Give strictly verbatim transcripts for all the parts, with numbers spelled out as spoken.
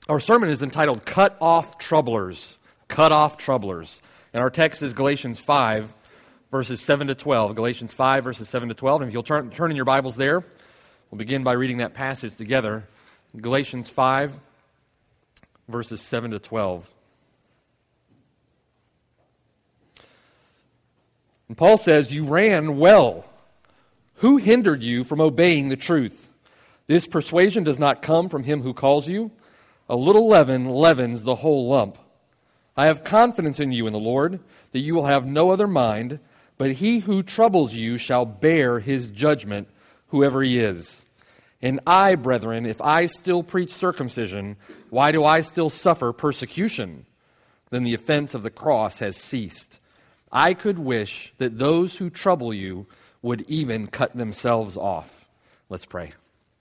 Our sermon is entitled, Cut Off Troublers. Cut Off Troublers. And our text is Galatians five, verses seven to twelve. Galatians five, verses seven to twelve. And if you'll turn, turn in your Bibles there, we'll begin by reading that passage together. Galatians five, verses seven to twelve. And Paul says, "You ran well. Who hindered you from obeying the truth? This persuasion does not come from him who calls you. A little leaven leavens the whole lump. I have confidence in you in the Lord, that you will have no other mind, but he who troubles you shall bear his judgment, whoever he is. And I, brethren, if I still preach circumcision, why do I still suffer persecution? Then the offense of the cross has ceased. I could wish that those who trouble you would even cut themselves off." Let's pray.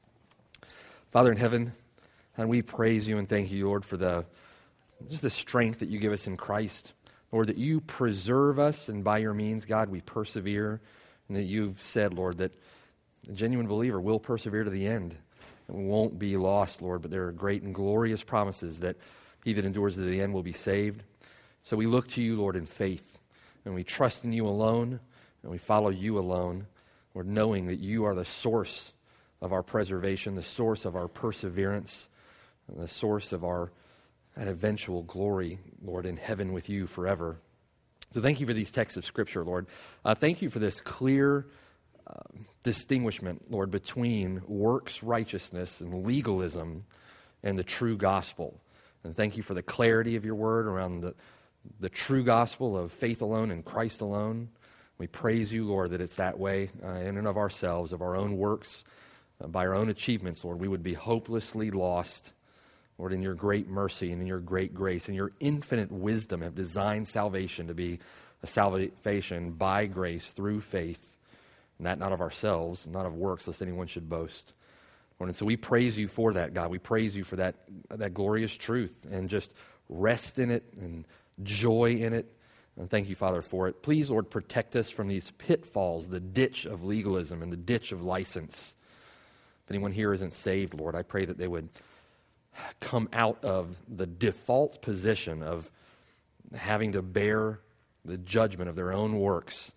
Father in heaven, and we praise you and thank you, Lord, for the just the strength that you give us in Christ. Lord, that you preserve us, and by your means, God, we persevere. And that you've said, Lord, that a genuine believer will persevere to the end and won't be lost, Lord. But there are great and glorious promises that he that endures to the end will be saved. So we look to you, Lord, in faith, and we trust in you alone, and we follow you alone, Lord, knowing that you are the source of our preservation, the source of our perseverance, and the source of our and eventual glory, Lord, in heaven with you forever. So thank you for these texts of Scripture, Lord. Uh, thank you for this clear uh, distinguishment, Lord, between works righteousness and legalism and the true gospel. And thank you for the clarity of your word around the, the true gospel of faith alone and Christ alone. We praise you, Lord, that it's that way uh, in and of ourselves, of our own works, uh, by our own achievements, Lord, we would be hopelessly lost. Lord, in your great mercy and in your great grace and your infinite wisdom have designed salvation to be a salvation by grace through faith, and that not of ourselves, not of works, lest anyone should boast. Lord, and so we praise you for that, God. We praise you for that, that glorious truth, and just rest in it and joy in it. And thank you, Father, for it. Please, Lord, protect us from these pitfalls, the ditch of legalism and the ditch of license. If anyone here isn't saved, Lord, I pray that they would come out of the default position of having to bear the judgment of their own works,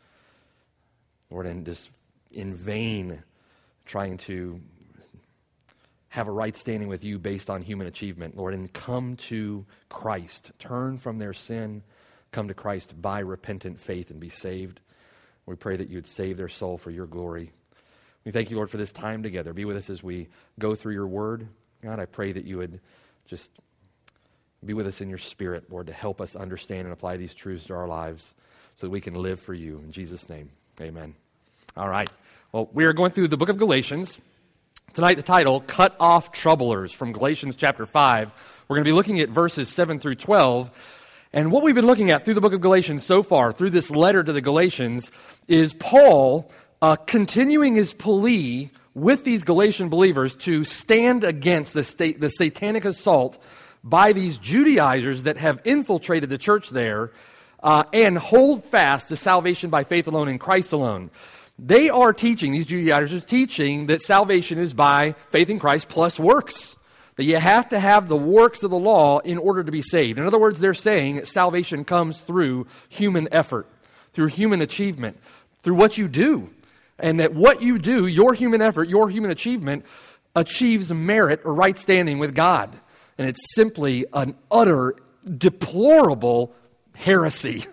Lord, and just in vain trying to have a right standing with you based on human achievement, Lord, and come to Christ. Turn from their sin, come to Christ by repentant faith and be saved. We pray that you would save their soul for your glory. We thank you, Lord, for this time together. Be with us as we go through your word. God, I pray that you would just be with us in your spirit, Lord, to help us understand and apply these truths to our lives so that we can live for you. In Jesus' name, amen. All right. Well, we are going through the book of Galatians. Tonight, the title, Cut Off Troublers, from Galatians chapter five. We're going to be looking at verses seven through twelve. And what we've been looking at through the book of Galatians so far, through this letter to the Galatians, is Paul uh, continuing his plea with these Galatian believers to stand against the, state, the satanic assault by these Judaizers that have infiltrated the church there uh, and hold fast to salvation by faith alone in Christ alone. They are teaching, these Judaizers teaching that salvation is by faith in Christ plus works. That you have to have the works of the law in order to be saved. In other words, they're saying that salvation comes through human effort, through human achievement, through what you do. And that what you do, your human effort, your human achievement, achieves merit or right standing with God. And it's simply an utter, deplorable heresy.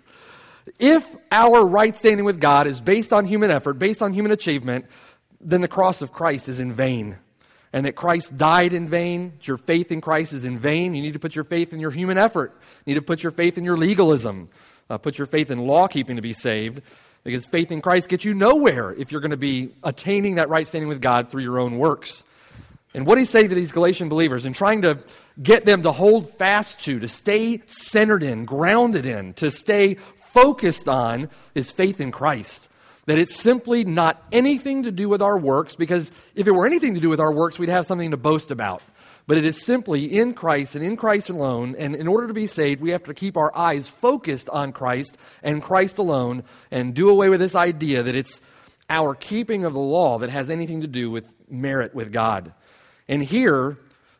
If our right standing with God is based on human effort, based on human achievement, then the cross of Christ is in vain. And that Christ died in vain, that your faith in Christ is in vain. You need to put your faith in your human effort. You need to put your faith in your legalism. Uh, put your faith in law keeping to be saved. Because faith in Christ gets you nowhere if you're going to be attaining that right standing with God through your own works. And what he's saying to these Galatian believers and trying to get them to hold fast to, to stay centered in, grounded in, to stay focused on is faith in Christ. That it's simply not anything to do with our works, because if it were anything to do with our works, we'd have something to boast about. But it is simply in Christ and in Christ alone, and in order to be saved, we have to keep our eyes focused on Christ and Christ alone, and do away with this idea that it's our keeping of the law that has anything to do with merit with God. And here,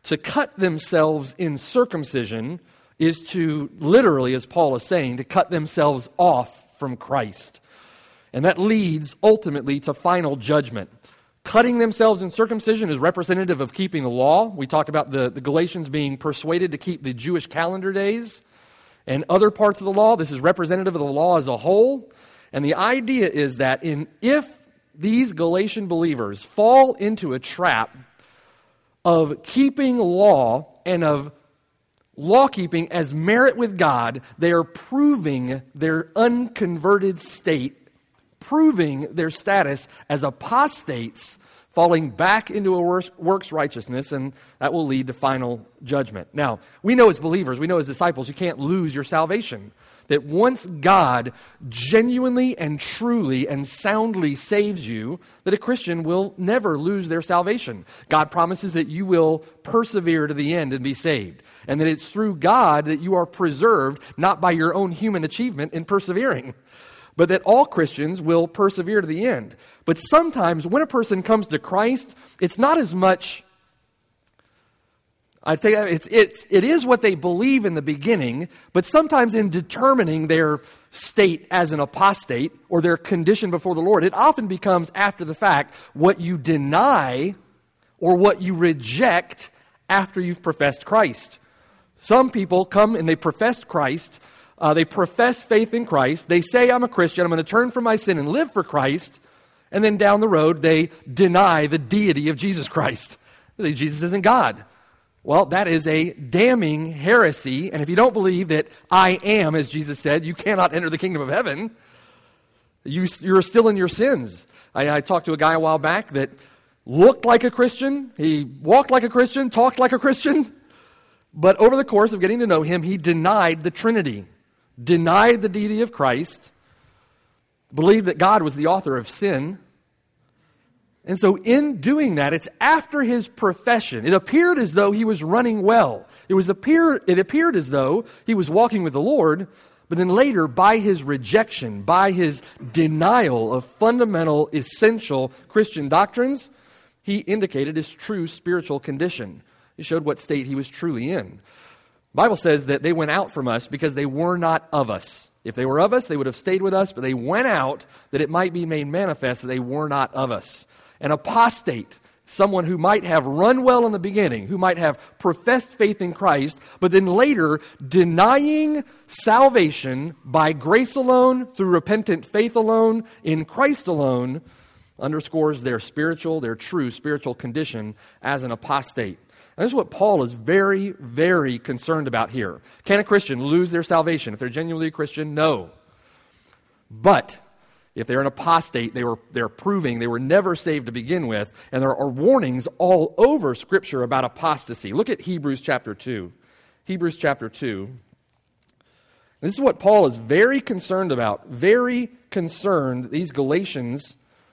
To cut themselves in circumcision is to, literally, as Paul is saying, to cut themselves off from Christ. And that leads ultimately to final judgment. Cutting themselves in circumcision is representative of keeping the law. We talked about the, the Galatians being persuaded to keep the Jewish calendar days and other parts of the law. This is representative of the law as a whole. And the idea is that in if these Galatian believers fall into a trap of keeping law and of law-keeping as merit with God, they are proving their unconverted state, proving their status as apostates, falling back into a works righteousness, and that will lead to final judgment. Now, we know as believers, we know as disciples, you can't lose your salvation. That once God genuinely and truly and soundly saves you, that a Christian will never lose their salvation. God promises that you will persevere to the end and be saved. And that it's through God that you are preserved, not by your own human achievement in persevering, but that all Christians will persevere to the end. But sometimes when a person comes to Christ, it's not as much... I think it's, it's, it is what they believe in the beginning, but sometimes in determining their state as an apostate or their condition before the Lord, it often becomes after the fact what you deny or what you reject after you've professed Christ. Some people come and they profess Christ, uh, they profess faith in Christ, they say, I'm a Christian, I'm going to turn from my sin and live for Christ, and then down the road they deny the deity of Jesus Christ. They say Jesus isn't God. Well, that is a damning heresy, and if you don't believe that I am, as Jesus said, you cannot enter the kingdom of heaven, you, you're still in your sins. I, I talked to a guy a while back that looked like a Christian, he walked like a Christian, talked like a Christian, but over the course of getting to know him, he denied the Trinity, denied the deity of Christ, believed that God was the author of sin. And so in doing that, it's after his profession. It appeared as though he was running well. It was appear, it appeared as though he was walking with the Lord, but then later, by his rejection, by his denial of fundamental, essential Christian doctrines, he indicated his true spiritual condition. He showed what state he was truly in. The Bible says that they went out from us because they were not of us. If they were of us, they would have stayed with us, but they went out that it might be made manifest that they were not of us. An apostate, someone who might have run well in the beginning, who might have professed faith in Christ, but then later denying salvation by grace alone, through repentant faith alone, in Christ alone, underscores their spiritual, their true spiritual condition as an apostate. And this is what Paul is very, very concerned about here. Can a Christian lose their salvation if they're genuinely a Christian? No. But if they're an apostate, they were, they're proving they were never saved to begin with. And there are warnings all over Scripture about apostasy. Look at Hebrews chapter two. Hebrews chapter two. This is what Paul is very concerned about. Very concerned these Galatians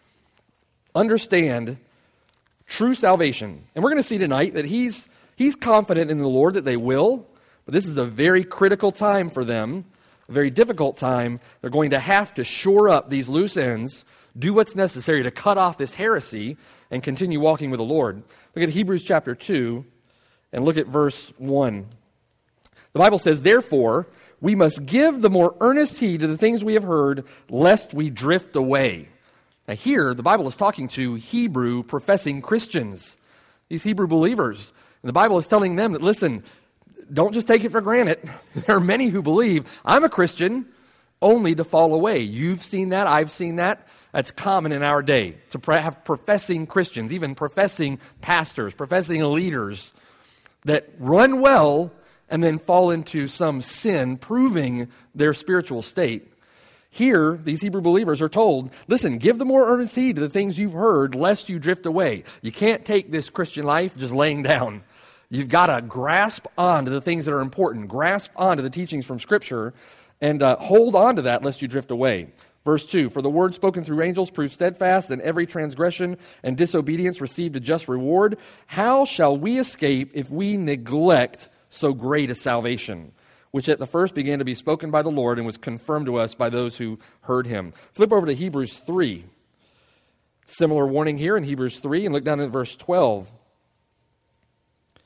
understand true salvation. And we're going to see tonight that he's, he's confident in the Lord that they will. But this is a very critical time for them. A very difficult time. They're going to have to shore up these loose ends, do what's necessary to cut off this heresy, and continue walking with the Lord. Look at Hebrews chapter two, and look at verse one. The Bible says, therefore, we must give the more earnest heed to the things we have heard, lest we drift away. Now here, the Bible is talking to Hebrew professing Christians, these Hebrew believers. And the Bible is telling them that, listen, don't just take it for granted. There are many who believe, I'm a Christian, only to fall away. You've seen that. I've seen that. That's common in our day, to have professing Christians, even professing pastors, professing leaders that run well and then fall into some sin, proving their spiritual state. Here, these Hebrew believers are told, listen, give the more earnest heed to the things you've heard, lest you drift away. You can't take this Christian life just laying down. You've got to grasp on to the things that are important, grasp on to the teachings from Scripture, and uh, hold on to that lest you drift away. Verse two, for the word spoken through angels proved steadfast, and every transgression and disobedience received a just reward. How shall we escape if we neglect so great a salvation, which at the first began to be spoken by the Lord and was confirmed to us by those who heard him? Flip over to Hebrews three. Similar warning here in Hebrews three, and look down at verse twelve.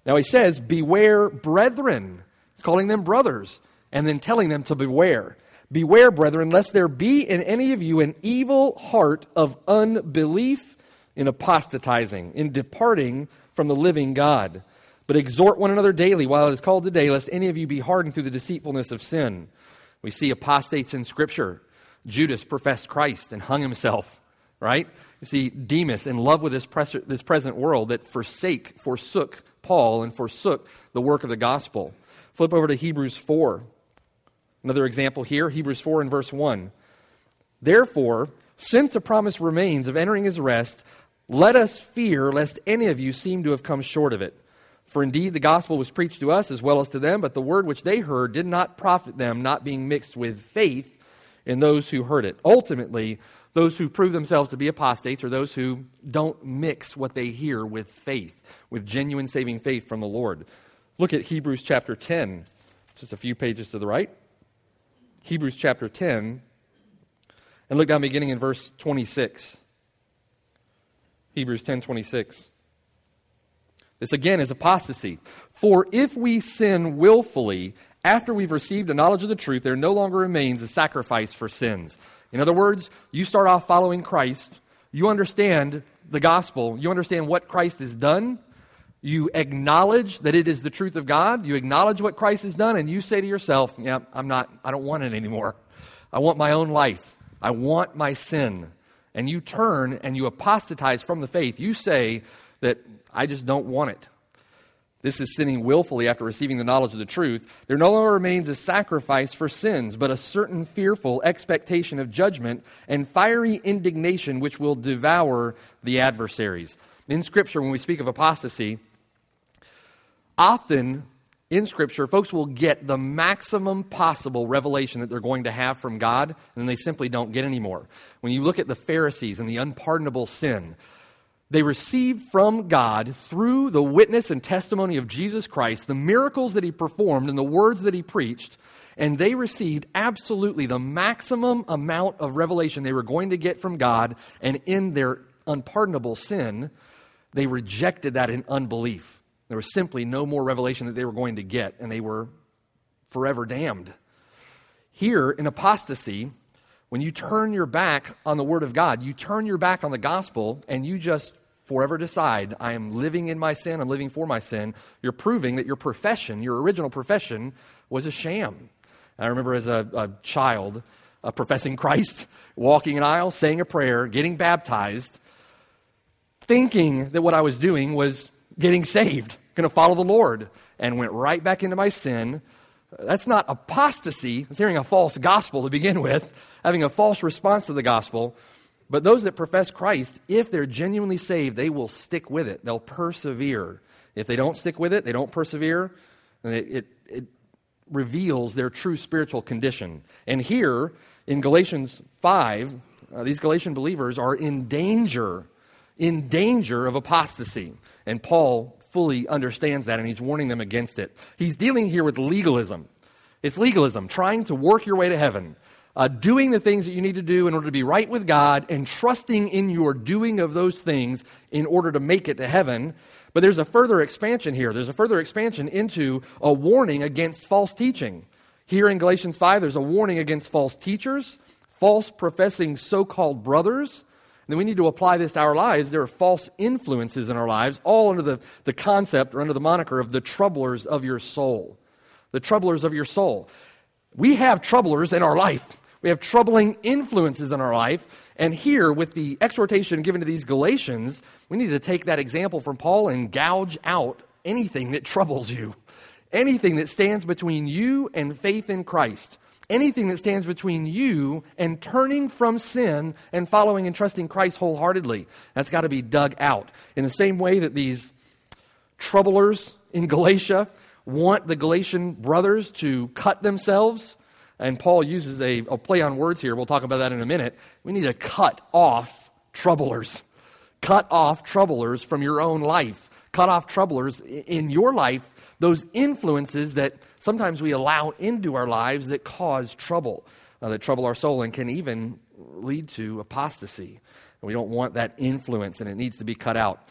Now he says, beware, brethren. He's calling them brothers and then telling them to beware. Beware, brethren, lest there be in any of you an evil heart of unbelief in apostatizing, in departing from the living God. But exhort one another daily while it is called today, lest any of you be hardened through the deceitfulness of sin. We see apostates in Scripture. Judas professed Christ and hung himself, right? You see Demas in love with this, pres- this present world that forsake, forsook Paul and forsook the work of the gospel. Flip over to Hebrews four. Another example here, Hebrews four and verse one. Therefore, since a promise remains of entering his rest, let us fear lest any of you seem to have come short of it. For indeed the gospel was preached to us as well as to them, but the word which they heard did not profit them, not being mixed with faith in those who heard it. Ultimately, those who prove themselves to be apostates are those who don't mix what they hear with faith, with genuine saving faith from the Lord. Look at Hebrews chapter ten, just a few pages to the right. Hebrews chapter ten, and look down beginning in verse twenty-six. Hebrews ten twenty-six. This again is apostasy. For if we sin willfully after we've received a knowledge of the truth, there no longer remains a sacrifice for sins. In other words, you start off following Christ, you understand the gospel, you understand what Christ has done, you acknowledge that it is the truth of God, you acknowledge what Christ has done, and you say to yourself, yeah, I'm not, I don't want it anymore. I want my own life. I want my sin. And you turn and you apostatize from the faith. You say that I just don't want it. This is sinning willfully after receiving the knowledge of the truth. There no longer remains a sacrifice for sins, but a certain fearful expectation of judgment and fiery indignation which will devour the adversaries. In Scripture, when we speak of apostasy, often in Scripture, folks will get the maximum possible revelation that they're going to have from God, and then they simply don't get any more. When you look at the Pharisees and the unpardonable sin, they received from God, through the witness and testimony of Jesus Christ, the miracles that he performed and the words that he preached, and they received absolutely the maximum amount of revelation they were going to get from God, and in their unpardonable sin, they rejected that in unbelief. There was simply no more revelation that they were going to get, and they were forever damned. Here, in apostasy, when you turn your back on the Word of God, you turn your back on the gospel, and you just forever decide, I am living in my sin, I'm living for my sin, you're proving that your profession, your original profession, was a sham. I remember as a, a child uh, professing Christ, walking an aisle, saying a prayer, getting baptized, thinking that what I was doing was getting saved, going to follow the Lord, and went right back into my sin. That's not apostasy. It's hearing a false gospel to begin with, having a false response to the gospel. But those that profess Christ, if they're genuinely saved, they will stick with it. They'll persevere. If they don't stick with it, they don't persevere, then it, it, it reveals their true spiritual condition. And here, in Galatians five, uh, these Galatian believers are in danger, in danger of apostasy. And Paul fully understands that, and he's warning them against it. He's dealing here with legalism. It's legalism, trying to work your way to heaven, uh, doing the things that you need to do in order to be right with God, and trusting in your doing of those things in order to make it to heaven. But there's a further expansion here. There's a further expansion into a warning against false teaching. Here in Galatians five, there's a warning against false teachers, false professing so-called brothers. Then we need to apply this to our lives. There are false influences in our lives, all under the, the concept or under the moniker of the troublers of your soul. The troublers of your soul. We have troublers in our life. We have troubling influences in our life. And here, with the exhortation given to these Galatians, we need to take that example from Paul and gouge out anything that troubles you. Anything that stands between you and faith in Christ. Anything that stands between you and turning from sin and following and trusting Christ wholeheartedly. That's got to be dug out. In the same way that these troublers in Galatia want the Galatian brothers to cut themselves, and Paul uses a, a play on words here. We'll talk about that in a minute. We need to cut off troublers. Cut off troublers from your own life. Cut off troublers in your life, those influences that sometimes we allow into our lives that cause trouble, uh, that trouble our soul and can even lead to apostasy. And we don't want that influence, and it needs to be cut out.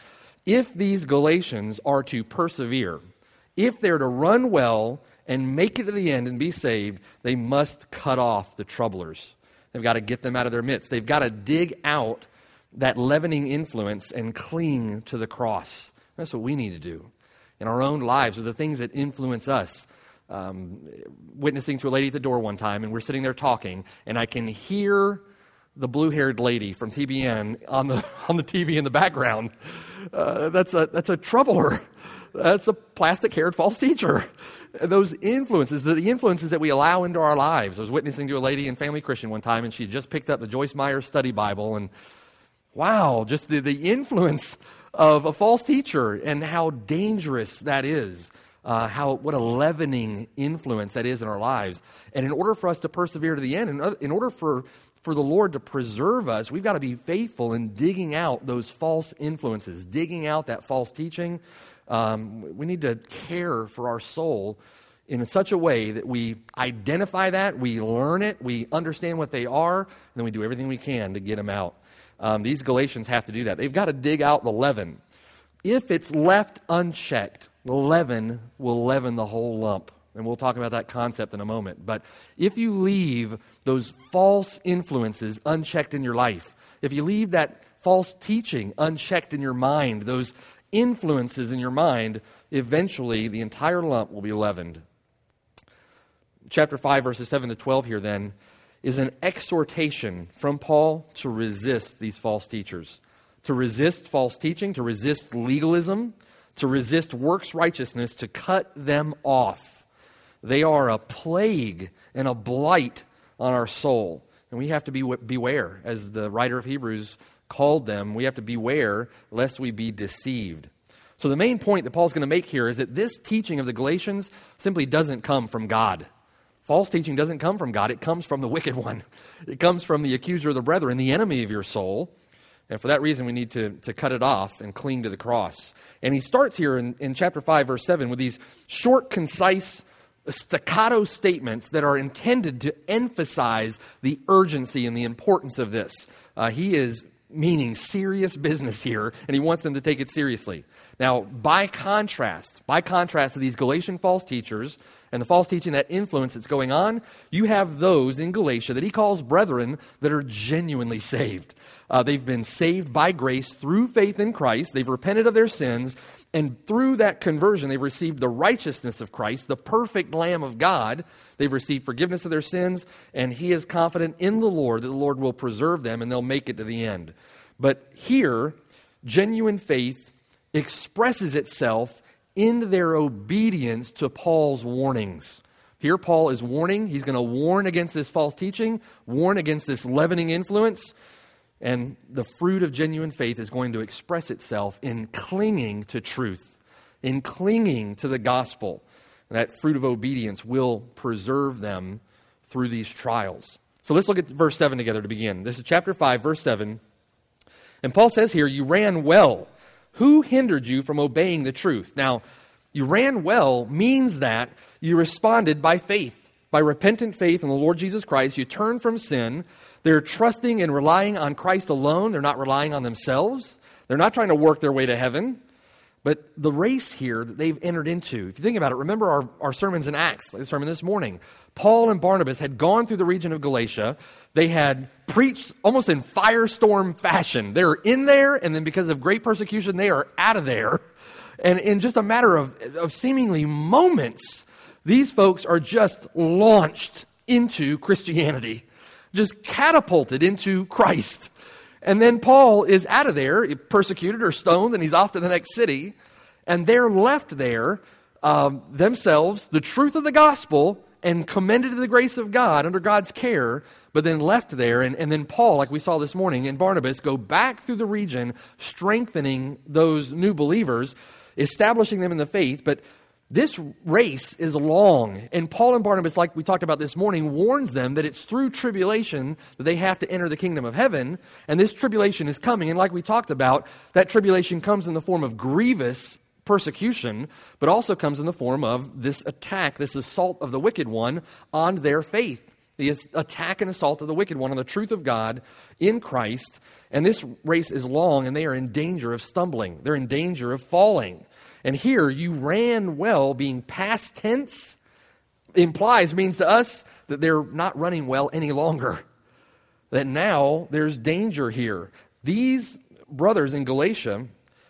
if these Galatians are to persevere, if they're to run well and make it to the end and be saved, they must cut off the troublers. They've got to get them out of their midst. They've got to dig out that leavening influence and cling to the cross. That's what we need to do in our own lives, are the things that influence us. Um, witnessing to a lady at the door one time, and we're sitting there talking, and I can hear the blue-haired lady from T B N on the on the T V in the background. Uh, that's a that's a troubler. That's a plastic-haired false teacher. Those influences, the, the influences that we allow into our lives. I was witnessing to a lady in Family Christian one time, and she had just picked up the Joyce Meyer Study Bible, and wow, just the, the influence of a false teacher and how dangerous that is. Uh, how what a leavening influence that is in our lives. And in order for us to persevere to the end, in, in order for, for the Lord to preserve us, we've got to be faithful in digging out those false influences, digging out that false teaching. Um, we need to care for our soul in such a way that we identify that, we learn it, we understand what they are, and then we do everything we can to get them out. Um, these Galatians have to do that. They've got to dig out the leaven. If it's left unchecked, the leaven will leaven the whole lump. And we'll talk about that concept in a moment. But if you leave those false influences unchecked in your life, if you leave that false teaching unchecked in your mind, those influences in your mind, eventually the entire lump will be leavened. Chapter five, verses seven to twelve here then, is an exhortation from Paul to resist these false teachers. To resist false teaching, to resist legalism, to resist works righteousness, to cut them off. They are a plague and a blight on our soul. And we have to be beware, as the writer of Hebrews called them, we have to beware lest we be deceived. So the main point that Paul's going to make here is that this teaching of the Galatians simply doesn't come from God. False teaching doesn't come from God. It comes from the wicked one. It comes from the accuser of the brethren, the enemy of your soul. And for that reason, we need to, to cut it off and cling to the cross. And he starts here in, in chapter five, verse seven, with these short, concise, staccato statements that are intended to emphasize the urgency and the importance of this. Uh, he is meaning serious business here, and he wants them to take it seriously. Now, by contrast, by contrast to these Galatian false teachers and the false teaching, that influence that's going on, you have those in Galatia that he calls brethren that are genuinely saved. Uh, they've been saved by grace through faith in Christ. They've repented of their sins, and through that conversion, they've received the righteousness of Christ, the perfect Lamb of God. They've received forgiveness of their sins, and he is confident in the Lord that the Lord will preserve them and they'll make it to the end. But here, genuine faith expresses itself in their obedience to Paul's warnings. Here Paul is warning. He's going to warn against this false teaching, warn against this leavening influence, and the fruit of genuine faith is going to express itself in clinging to truth, in clinging to the gospel. That fruit of obedience will preserve them through these trials. So let's look at verse seven together to begin. This is chapter five, verse seven. And Paul says here, you ran well. Who hindered you from obeying the truth? Now, you ran well means that you responded by faith, by repentant faith in the Lord Jesus Christ. You turned from sin. They're trusting and relying on Christ alone. They're not relying on themselves. They're not trying to work their way to heaven. But the race here that they've entered into, if you think about it, remember our, our sermons in Acts, like the sermon this morning. Paul and Barnabas had gone through the region of Galatia. They had preached almost in firestorm fashion. They were in there, and then because of great persecution, they are out of there. And in just a matter of, of seemingly moments, these folks are just launched into Christianity, just catapulted into Christ. And then Paul is out of there, persecuted or stoned, and he's off to the next city. And they're left there um, themselves, the truth of the gospel, and commended to the grace of God under God's care, but then left there. And, and then Paul, like we saw this morning, and Barnabas go back through the region, strengthening those new believers, establishing them in the faith. But this race is long, and Paul and Barnabas, like we talked about this morning, warns them that it's through tribulation that they have to enter the kingdom of heaven, and this tribulation is coming, and like we talked about, that tribulation comes in the form of grievous persecution, but also comes in the form of this attack, this assault of the wicked one on their faith. the attack and assault of the wicked one on the truth of God in Christ. And this race is long, and they are in danger of stumbling. They're in danger of falling. And here, you ran well, being past tense, implies, means to us that they're not running well any longer. That now there's danger here. These brothers in Galatia,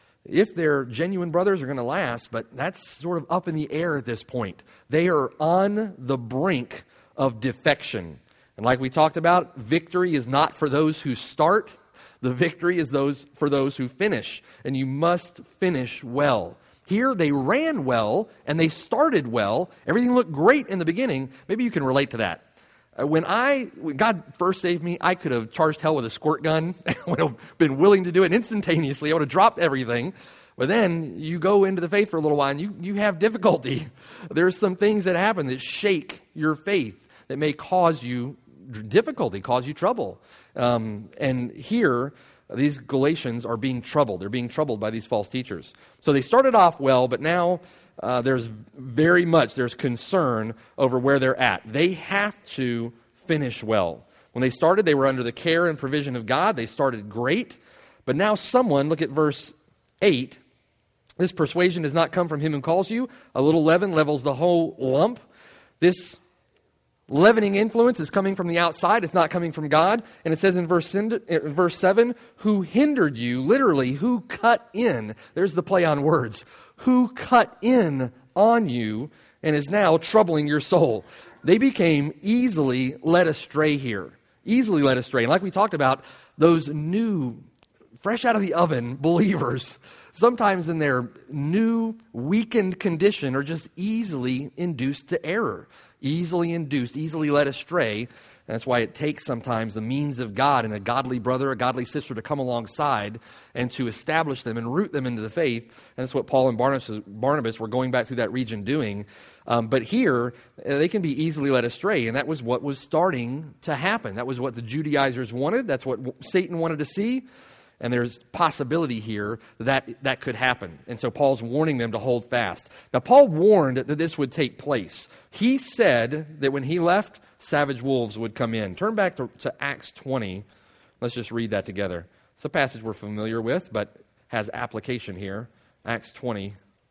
if they're genuine brothers, are going to last, but that's sort of up in the air at this point. They are on the brink of defection. And like we talked about, victory is not for those who start. The victory is those for those who finish. And you must finish well. Here, they ran well, and they started well. Everything looked great in the beginning. Maybe you can relate to that. Uh, when I, when God first saved me, I could have charged hell with a squirt gun. I would have been willing to do it instantaneously. I would have dropped everything. But then you go into the faith for a little while, and you, you have difficulty. There's some things that happen that shake your faith, that may cause you difficulty, cause you trouble. Um, and here, these Galatians are being troubled. They're being troubled by these false teachers. So they started off well, but now uh, there's very much, there's concern over where they're at. They have to finish well. When they started, they were under the care and provision of God. They started great. But now someone, look at verse eight, this persuasion does not come from him who calls you. A little leaven levels the whole lump. This leavening influence is coming from the outside. It's not coming from God. And it says in verse, in verse seven, who hindered you, literally, who cut in. There's the play on words. Who cut in on you and is now troubling your soul. They became easily led astray here. Easily led astray. And like we talked about, those new, fresh out of the oven believers, sometimes in their new, weakened condition, are just easily induced to error. Easily induced, easily led astray. And that's why it takes sometimes the means of God and a godly brother, a godly sister to come alongside and to establish them and root them into the faith. And that's what Paul and Barnabas, Barnabas were going back through that region doing. Um, but here, they can be easily led astray. And that was what was starting to happen. That was what the Judaizers wanted. That's what Satan wanted to see. And there's possibility here that that could happen. And so Paul's warning them to hold fast. Now, Paul warned that this would take place. He said that when he left, savage wolves would come in. Turn back to, to Acts twenty. Let's just read that together. It's a passage we're familiar with, but has application here. Acts twenty.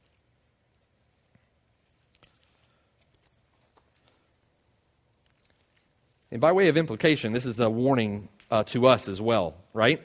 And by way of implication, this is a warning uh, to us as well, right?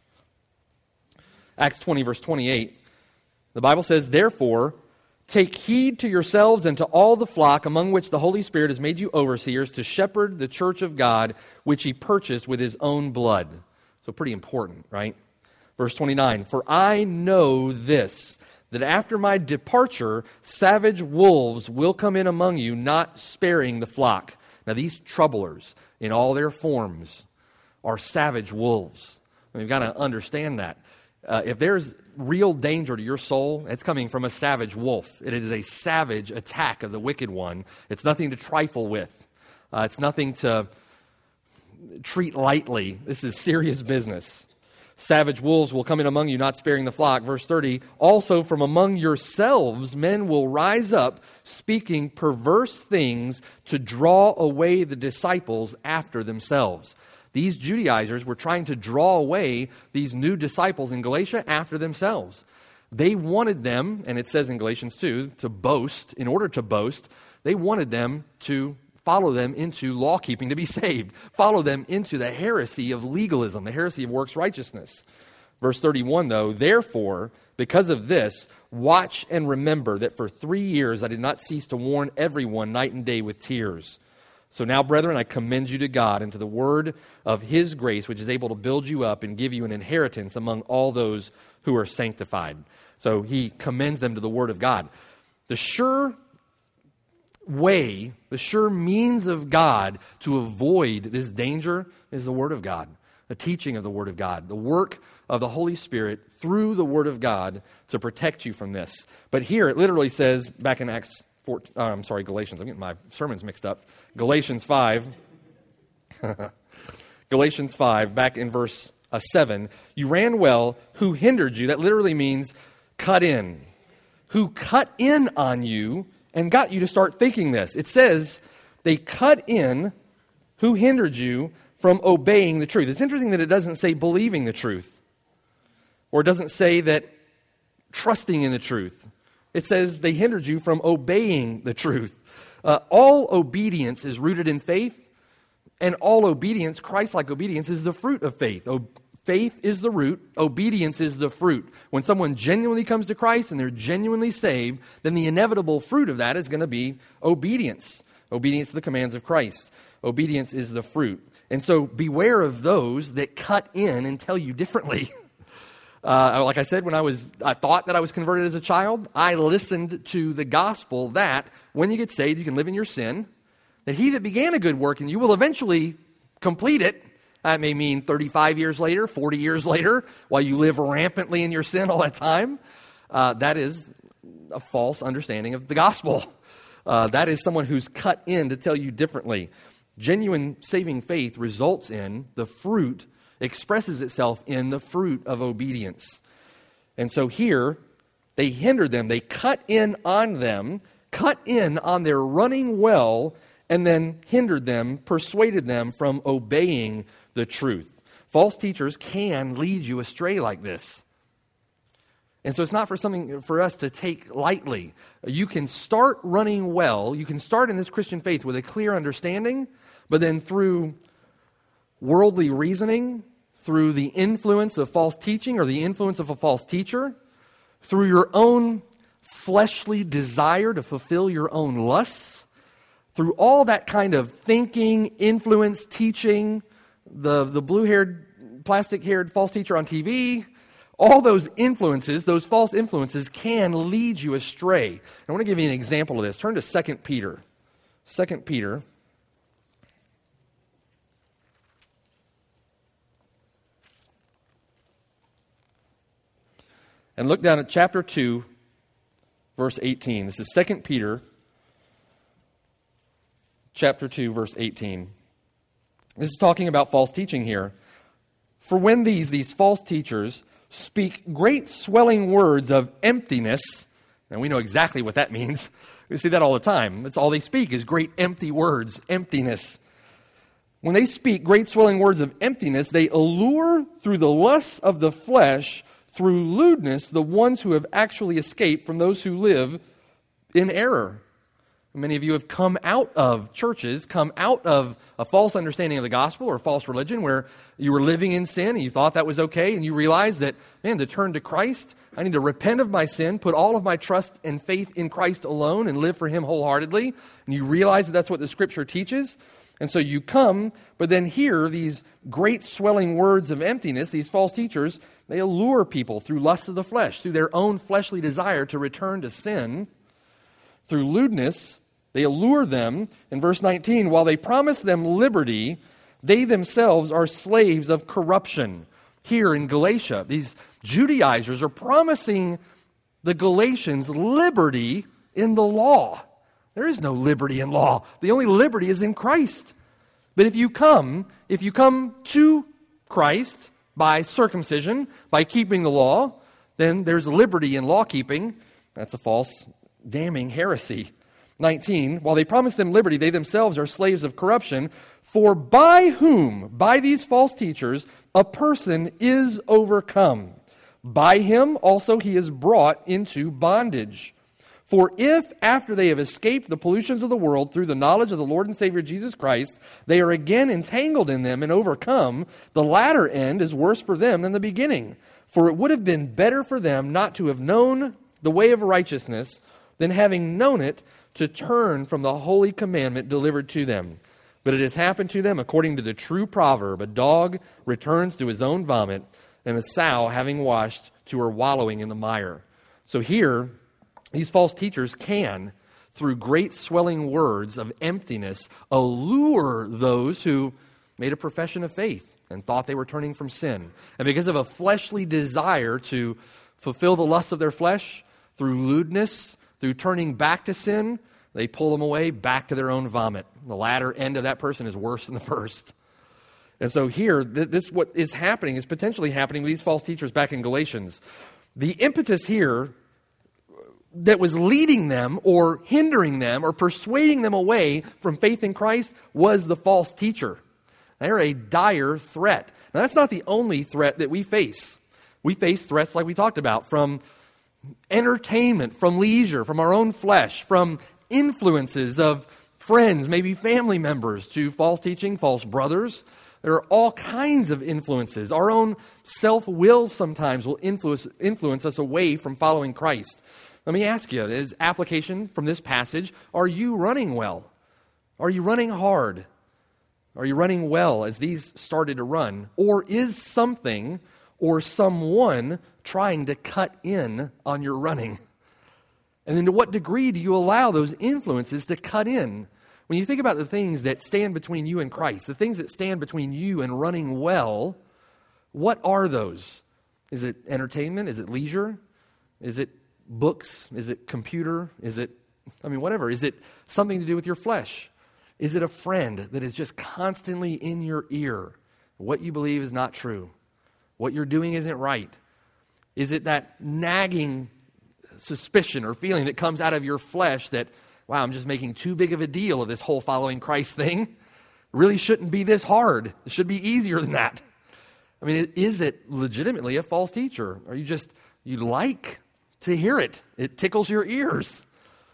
Acts twenty, verse twenty-eight, the Bible says, therefore, take heed to yourselves and to all the flock among which the Holy Spirit has made you overseers to shepherd the church of God, which he purchased with his own blood. So pretty important, right? Verse twenty-nine, for I know this, that after my departure, savage wolves will come in among you, not sparing the flock. Now these troublers, in all their forms, are savage wolves. And we've got to understand that. Uh, if there's real danger to your soul, it's coming from a savage wolf. It is a savage attack of the wicked one. It's nothing to trifle with. Uh, it's nothing to treat lightly. This is serious business. Savage wolves will come in among you, not sparing the flock. Verse thirty, also from among yourselves men will rise up, speaking perverse things to draw away the disciples after themselves. These Judaizers were trying to draw away these new disciples in Galatia after themselves. They wanted them, and it says in Galatians two, to boast. In order to boast, they wanted them to follow them into law keeping to be saved. Follow them into the heresy of legalism, the heresy of works righteousness. Verse thirty-one, though, therefore, because of this, watch and remember that for three years I did not cease to warn everyone night and day with tears. So now, brethren, I commend you to God and to the word of his grace, which is able to build you up and give you an inheritance among all those who are sanctified. So he commends them to the word of God. The sure way, the sure means of God to avoid this danger is the word of God, the teaching of the word of God, the work of the Holy Spirit through the word of God to protect you from this. But here it literally says, back in Acts Four, uh, I'm sorry, Galatians. I'm getting my sermons mixed up. Galatians five. Galatians five, back in verse uh, seven. You ran well. Who hindered you? That literally means cut in. Who cut in on you and got you to start thinking this. It says they cut in Who hindered you from obeying the truth? It's interesting that it doesn't say believing the truth, or it doesn't say that trusting in the truth. It says they hindered you from obeying the truth. Uh, all obedience is rooted in faith, and all obedience, Christ-like obedience, is the fruit of faith. O- faith is the root, obedience is the fruit. When someone genuinely comes to Christ and they're genuinely saved, then the inevitable fruit of that is going to be obedience. Obedience to the commands of Christ. Obedience is the fruit. And so beware of those that cut in and tell you differently. Uh, like I said, when I was, I thought that I was converted as a child, I listened to the gospel that when you get saved, you can live in your sin, that he that began a good work in you will eventually complete it. That may mean thirty-five years later, forty years later, while you live rampantly in your sin all that time. Uh, that is a false understanding of the gospel. Uh, that is someone who's cut in to tell you differently. Genuine saving faith results in the fruit, expresses itself in the fruit of obedience. And so here, they hindered them. They cut in on them, cut in on their running well, and then hindered them, persuaded them from obeying the truth. False teachers can lead you astray like this. And so it's not for something for us to take lightly. You can start running well, you can start in this Christian faith with a clear understanding, but then through worldly reasoning, through the influence of false teaching or the influence of a false teacher, through your own fleshly desire to fulfill your own lusts, through all that kind of thinking, influence, teaching, the, the blue-haired, plastic-haired false teacher on T V, all those influences, those false influences can lead you astray. I want to give you an example of this. Turn to Second Peter. Second Peter. And look down at chapter two, verse eighteen. This is Second Peter, chapter two, verse eighteen. This is talking about false teaching here. For when these, these false teachers speak great swelling words of emptiness, and we know exactly what that means. We see that all the time. That's all they speak is great empty words, emptiness. When they speak great swelling words of emptiness, they allure through the lusts of the flesh, through lewdness, the ones who have actually escaped from those who live in error. Many of you have come out of churches, come out of a false understanding of the gospel or false religion where you were living in sin and you thought that was okay, and you realized that, man, to turn to Christ, I need to repent of my sin, put all of my trust and faith in Christ alone and live for Him wholeheartedly. And you realize that that's what the Scripture teaches. And so you come, but then hear these great swelling words of emptiness, these false teachers, they allure people through lust of the flesh, through their own fleshly desire to return to sin, through lewdness. They allure them, in verse nineteen, while they promise them liberty, they themselves are slaves of corruption. Here in Galatia, these Judaizers are promising the Galatians liberty in the law. There is no liberty in law. The only liberty is in Christ. But if you come, if you come to Christ by circumcision, by keeping the law, then there's liberty in law keeping. That's a false, damning heresy. nineteen, while they promise them liberty, they themselves are slaves of corruption. For by whom, by these false teachers, a person is overcome. By him also he is brought into bondage. For if, after they have escaped the pollutions of the world through the knowledge of the Lord and Savior Jesus Christ, they are again entangled in them and overcome, the latter end is worse for them than the beginning. For it would have been better for them not to have known the way of righteousness than having known it, to turn from the holy commandment delivered to them. But it has happened to them according to the true proverb, a dog returns to his own vomit, and a sow, having washed, to her wallowing in the mire. So here, these false teachers can, through great swelling words of emptiness, allure those who made a profession of faith and thought they were turning from sin. And because of a fleshly desire to fulfill the lusts of their flesh, through lewdness, through turning back to sin, they pull them away back to their own vomit. The latter end of that person is worse than the first. And so here, th- this what is happening, is potentially happening with these false teachers back in Galatians. The impetus here that was leading them or hindering them or persuading them away from faith in Christ was the false teacher. They're a dire threat. Now, that's not the only threat that we face. We face threats like we talked about from entertainment, from leisure, from our own flesh, from influences of friends, maybe family members, to false teaching, false brothers. There are all kinds of influences. Our own self-will sometimes will influence, influence us away from following Christ. Let me ask you, as application from this passage, are you running well? Are you running hard? Are you running well as these started to run? Or is something or someone trying to cut in on your running? And then to what degree do you allow those influences to cut in? When you think about the things that stand between you and Christ, the things that stand between you and running well, what are those? Is it entertainment? Is it leisure? Is it books? Is it computer? Is it, I mean, whatever. Is it something to do with your flesh? Is it a friend that is just constantly in your ear? What you believe is not true. What you're doing isn't right. Is it that nagging suspicion or feeling that comes out of your flesh that, wow, I'm just making too big of a deal of this whole following Christ thing? It really shouldn't be this hard. It should be easier than that. I mean, is it legitimately a false teacher? Or you just, you like to hear it? It tickles your ears.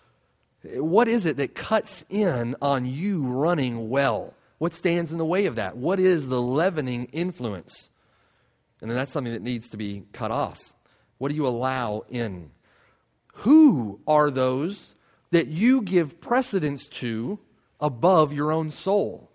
What is it that cuts in on you running well? What stands in the way of that? What is the leavening influence? And then that's something that needs to be cut off. What do you allow in? Who are those that you give precedence to above your own soul?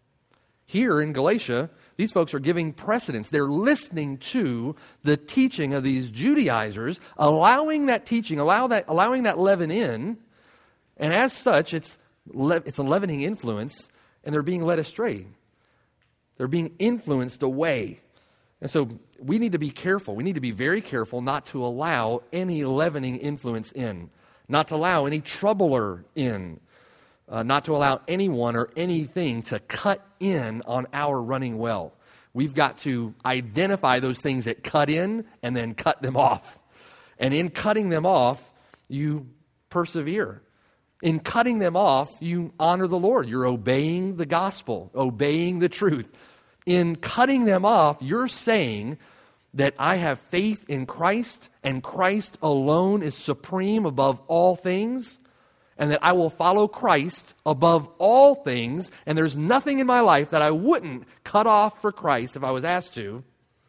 Here in Galatia, these folks are giving precedence. They're listening to the teaching of these Judaizers, allowing that teaching, allow that, allowing that leaven in, and as such, it's le- it's a leavening influence, and they're being led astray. They're being influenced away. And so we need to be careful. We need to be very careful not to allow any leavening influence in, not to allow any troubler in, uh, not to allow anyone or anything to cut in on our running well. We've got to identify those things that cut in and then cut them off. And in cutting them off, you persevere. In cutting them off, you honor the Lord. You're obeying the gospel, obeying the truth. In cutting them off, you're saying that I have faith in Christ and Christ alone is supreme above all things, and that I will follow Christ above all things, and there's nothing in my life that I wouldn't cut off for Christ if I was asked to.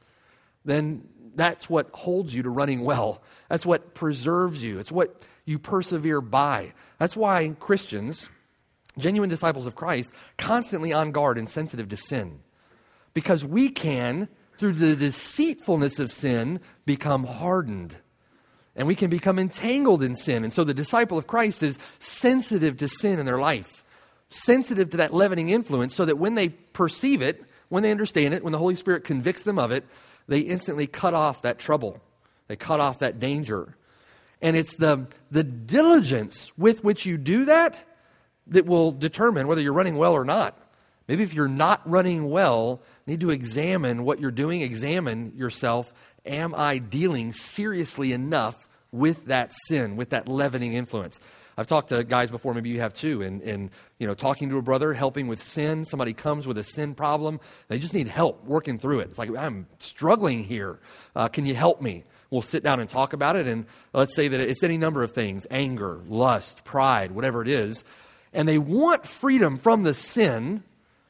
Then that's what holds you to running well. That's what preserves you. It's what you persevere by. That's why Christians, genuine disciples of Christ, constantly on guard and sensitive to sin. Because we can, through the deceitfulness of sin, become hardened. And we can become entangled in sin. And so the disciple of Christ is sensitive to sin in their life. Sensitive to that leavening influence so that when they perceive it, when they understand it, when the Holy Spirit convicts them of it, they instantly cut off that trouble. They cut off that danger. And it's the, the diligence with which you do that that will determine whether you're running well or not. Maybe if you're not running well, you need to examine what you're doing, examine yourself. Am I dealing seriously enough with that sin, with that leavening influence? I've talked to guys before, maybe you have too, and, and you know, talking to a brother, helping with sin. Somebody comes with a sin problem. They just need help working through it. It's like, I'm struggling here. Uh, can you help me? We'll sit down and talk about it, and let's say that it's any number of things, anger, lust, pride, whatever it is, and they want freedom from the sin,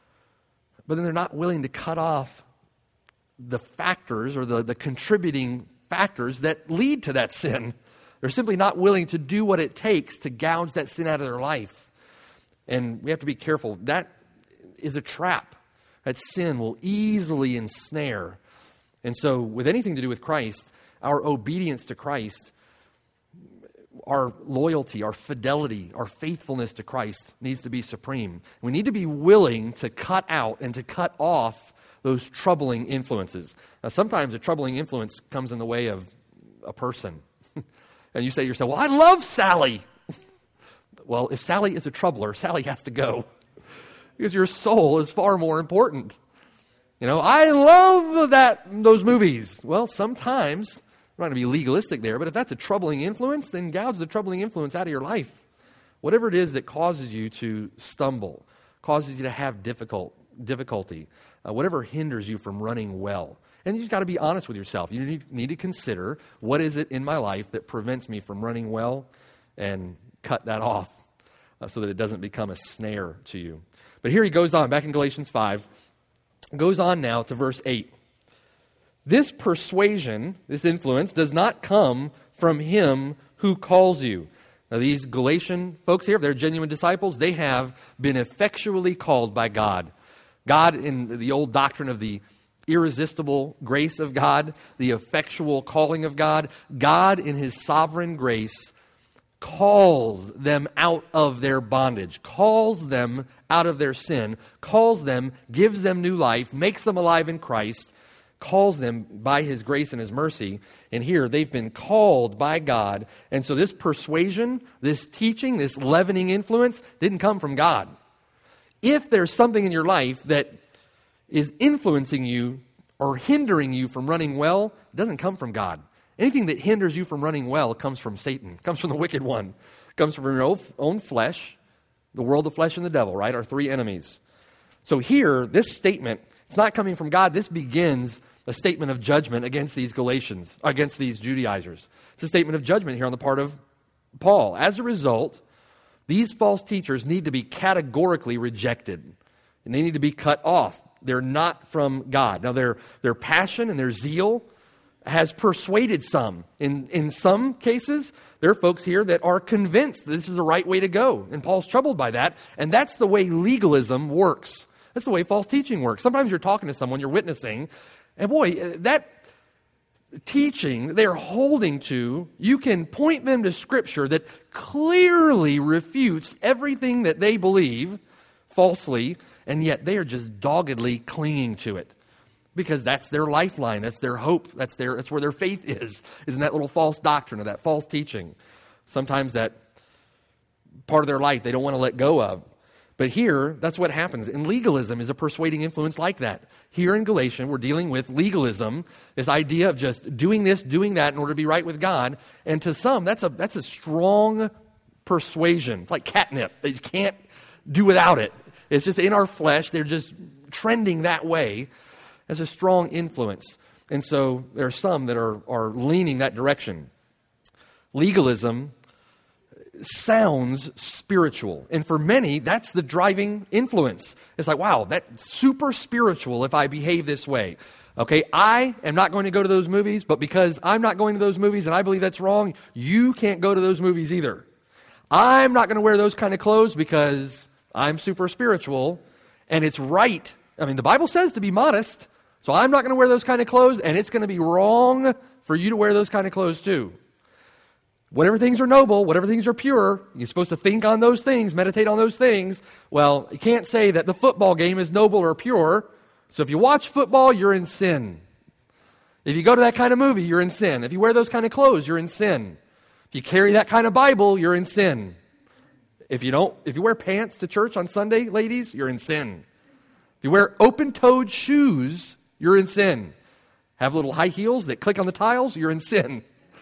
but then they're not willing to cut off the factors or the, the contributing factors that lead to that sin. They're simply not willing to do what it takes to gouge that sin out of their life. And we have to be careful. That is a trap. That sin will easily ensnare. And so with anything to do with Christ, our obedience to Christ, our loyalty, our fidelity, our faithfulness to Christ needs to be supreme. We need to be willing to cut out and to cut off those troubling influences. Now, sometimes a troubling influence comes in the way of a person. And you say to yourself, well, I love Sally. Well, if Sally is a troubler, Sally has to go. Because your soul is far more important. You know, I love that those movies. Well, sometimes I'm not going to be legalistic there, but if that's a troubling influence, then gouge the troubling influence out of your life. Whatever it is that causes you to stumble, causes you to have difficult difficulty, uh, whatever hinders you from running well. And you've got to be honest with yourself. You need, need to consider, what is it in my life that prevents me from running well, and cut that off uh, so that it doesn't become a snare to you. But here he goes on, back in Galatians five, goes on now to verse eight. This persuasion, this influence, does not come from him who calls you. Now, these Galatian folks here, if they're genuine disciples, they have been effectually called by God. God, in the old doctrine of the irresistible grace of God, the effectual calling of God, God in his sovereign grace calls them out of their bondage, calls them out of their sin, calls them, gives them new life, makes them alive in Christ, calls them by his grace and his mercy. And here they've been called by God. And so this persuasion, this teaching, this leavening influence didn't come from God. If there's something in your life that is influencing you or hindering you from running well, it doesn't come from God. Anything that hinders you from running well comes from Satan, comes from the wicked one, comes from your own flesh, the world, the flesh, and the devil, right? Our three enemies. So here, this statement, it's not coming from God. This begins a statement of judgment against these Galatians, against these Judaizers. It's a statement of judgment here on the part of Paul. As a result, these false teachers need to be categorically rejected, and they need to be cut off. They're not from God. Now, their, their passion and their zeal has persuaded some. In, in some cases, there are folks here that are convinced that this is the right way to go, and Paul's troubled by that, and that's the way legalism works. That's the way false teaching works. Sometimes you're talking to someone, you're witnessing, and boy, that teaching they're holding to, you can point them to Scripture that clearly refutes everything that they believe falsely, and yet they are just doggedly clinging to it because that's their lifeline, that's their hope, that's their that's where their faith is, is in that little false doctrine or that false teaching. Sometimes that part of their life they don't want to let go of. But here, that's what happens. And legalism is a persuading influence like that. Here in Galatians, we're dealing with legalism, this idea of just doing this, doing that in order to be right with God. And to some, that's a that's a strong persuasion. It's like catnip. They can't do without it. It's just in our flesh. They're just trending that way as a strong influence. And so there are some that are, are leaning that direction. Legalism sounds spiritual. And for many, that's the driving influence. It's like, wow, that's super spiritual if I behave this way. Okay, I am not going to go to those movies, but because I'm not going to those movies and I believe that's wrong, you can't go to those movies either. I'm not going to wear those kind of clothes because I'm super spiritual and it's right. I mean, the Bible says to be modest, so I'm not going to wear those kind of clothes, and it's going to be wrong for you to wear those kind of clothes too. Whatever things are noble, whatever things are pure, you're supposed to think on those things, meditate on those things. Well, you can't say that the football game is noble or pure. So if you watch football, you're in sin. If you go to that kind of movie, you're in sin. If you wear those kind of clothes, you're in sin. If you carry that kind of Bible, you're in sin. If you don't, if you wear pants to church on Sunday, ladies, you're in sin. If you wear open-toed shoes, you're in sin. Have little high heels that click on the tiles, you're in sin.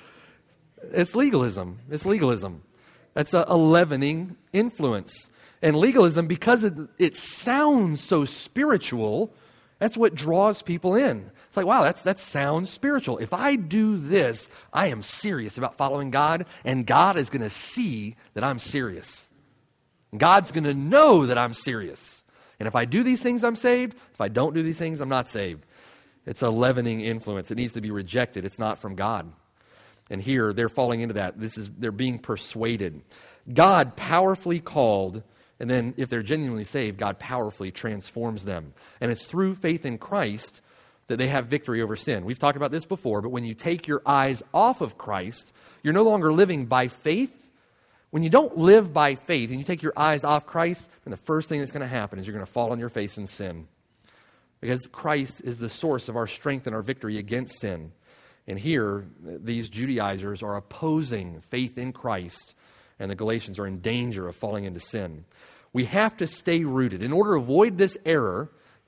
It's legalism. It's legalism. That's a, a leavening influence. And legalism, because it, it sounds so spiritual, that's what draws people in. It's like, wow, that's that sounds spiritual. If I do this, I am serious about following God, and God is going to see that I'm serious. God's going to know that I'm serious. And if I do these things, I'm saved. If I don't do these things, I'm not saved. It's a leavening influence. It needs to be rejected. It's not from God. And here, they're falling into that. This is they're being persuaded. God powerfully called, and then if they're genuinely saved, God powerfully transforms them. And it's through faith in Christ that they have victory over sin. We've talked about this before, but when you take your eyes off of Christ, you're no longer living by faith. When you don't live by faith and you take your eyes off Christ, then the first thing that's going to happen is you're going to fall on your face in sin. Because Christ is the source of our strength and our victory against sin. And here, these Judaizers are opposing faith in Christ, and the Galatians are in danger of falling into sin. We have to stay rooted. In order to avoid this error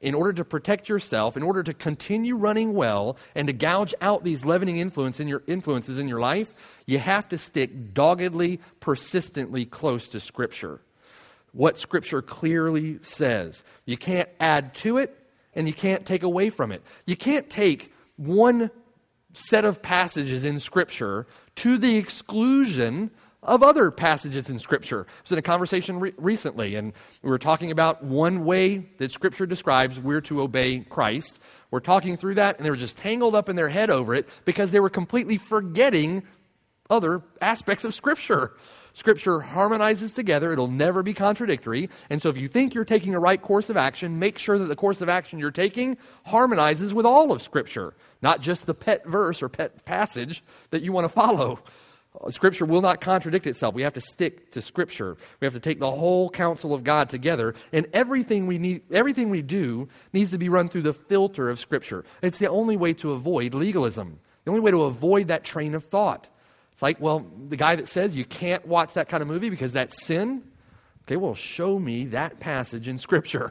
in order to protect yourself, in order to continue running well, and to gouge out these leavening influence in your influences in your life, you have to stick doggedly, persistently close to Scripture. What Scripture clearly says. You can't add to it, and you can't take away from it. You can't take one set of passages in Scripture to the exclusion of other passages in Scripture. I was in a conversation re- recently, and we were talking about one way that Scripture describes we're to obey Christ. We're talking through that, and they were just tangled up in their head over it because they were completely forgetting other aspects of Scripture. Scripture harmonizes together. It'll never be contradictory. And so if you think you're taking a right course of action, make sure that the course of action you're taking harmonizes with all of Scripture, not just the pet verse or pet passage that you want to follow. Scripture will not contradict itself. We have to stick to Scripture. We have to take the whole counsel of God together, and everything we need, everything we do needs to be run through the filter of Scripture. It's the only way to avoid legalism. The only way to avoid that train of thought. It's like, well, the guy that says you can't watch that kind of movie because that's sin. Okay, well, show me that passage in Scripture.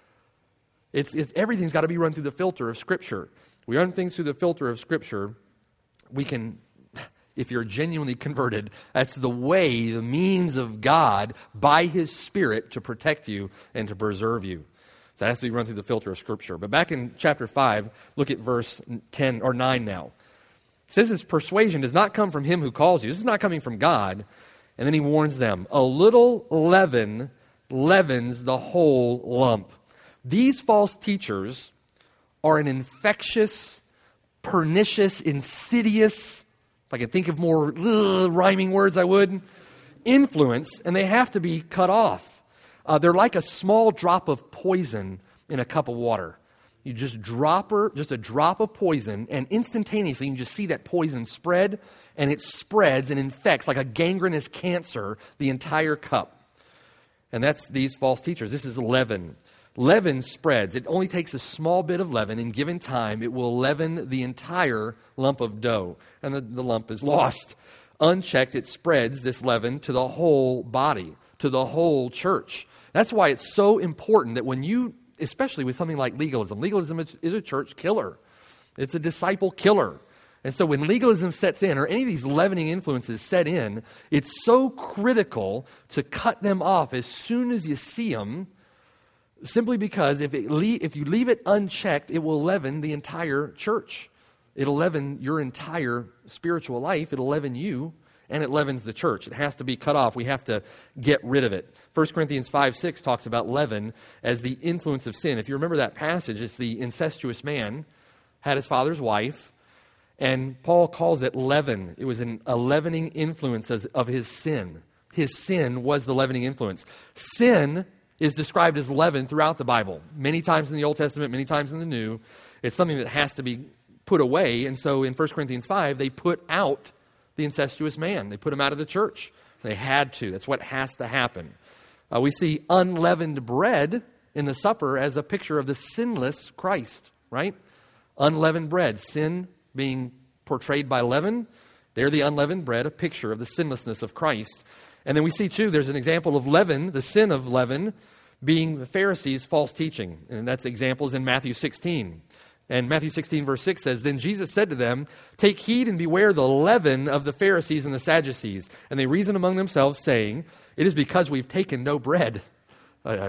It's, it's everything's got to be run through the filter of Scripture. We run things through the filter of Scripture. We can. If you're genuinely converted, that's the way, the means of God by His Spirit to protect you and to preserve you. So that has to be run through the filter of Scripture. But back in chapter five, look at verse ten or nine now. It says this persuasion does not come from him who calls you. This is not coming from God. And then he warns them, a little leaven leavens the whole lump. These false teachers are an infectious, pernicious, insidious, if I could think of more ugh, rhyming words, I would, influence, and they have to be cut off. Uh, they're like a small drop of poison in a cup of water. You just drop her, just a drop of poison, and instantaneously you can just see that poison spread, and it spreads and infects like a gangrenous cancer the entire cup. And that's these false teachers. This is leaven. Leaven spreads. It only takes a small bit of leaven. In given time, it will leaven the entire lump of dough, and the, the lump is lost. Unchecked, it spreads this leaven to the whole body, to the whole church. That's why it's so important that when you, especially with something like legalism, legalism is, is a church killer. It's a disciple killer. And so when legalism sets in, or any of these leavening influences set in, it's so critical to cut them off as soon as you see them, simply because if, it le- if you leave it unchecked, it will leaven the entire church. It'll leaven your entire spiritual life. It'll leaven you, and it leavens the church. It has to be cut off. We have to get rid of it. First Corinthians five six talks about leaven as the influence of sin. If you remember that passage, it's the incestuous man, had his father's wife, and Paul calls it leaven. It was an, a leavening influence as, of his sin. His sin was the leavening influence. Sin is described as leaven throughout the Bible. Many times in the Old Testament, many times in the New. It's something that has to be put away. And so in First Corinthians five, they put out the incestuous man. They put him out of the church. They had to. That's what has to happen. Uh, we see unleavened bread in the supper as a picture of the sinless Christ, right? Unleavened bread, sin being portrayed by leaven. They're the unleavened bread, a picture of the sinlessness of Christ. And then we see, too, there's an example of leaven, the sin of leaven, being the Pharisees' false teaching. And that's examples in Matthew sixteen. And Matthew sixteen, verse six says, Then Jesus said to them, Take heed and beware the leaven of the Pharisees and the Sadducees. And they reasoned among themselves, saying, It is because we've taken no bread. Uh,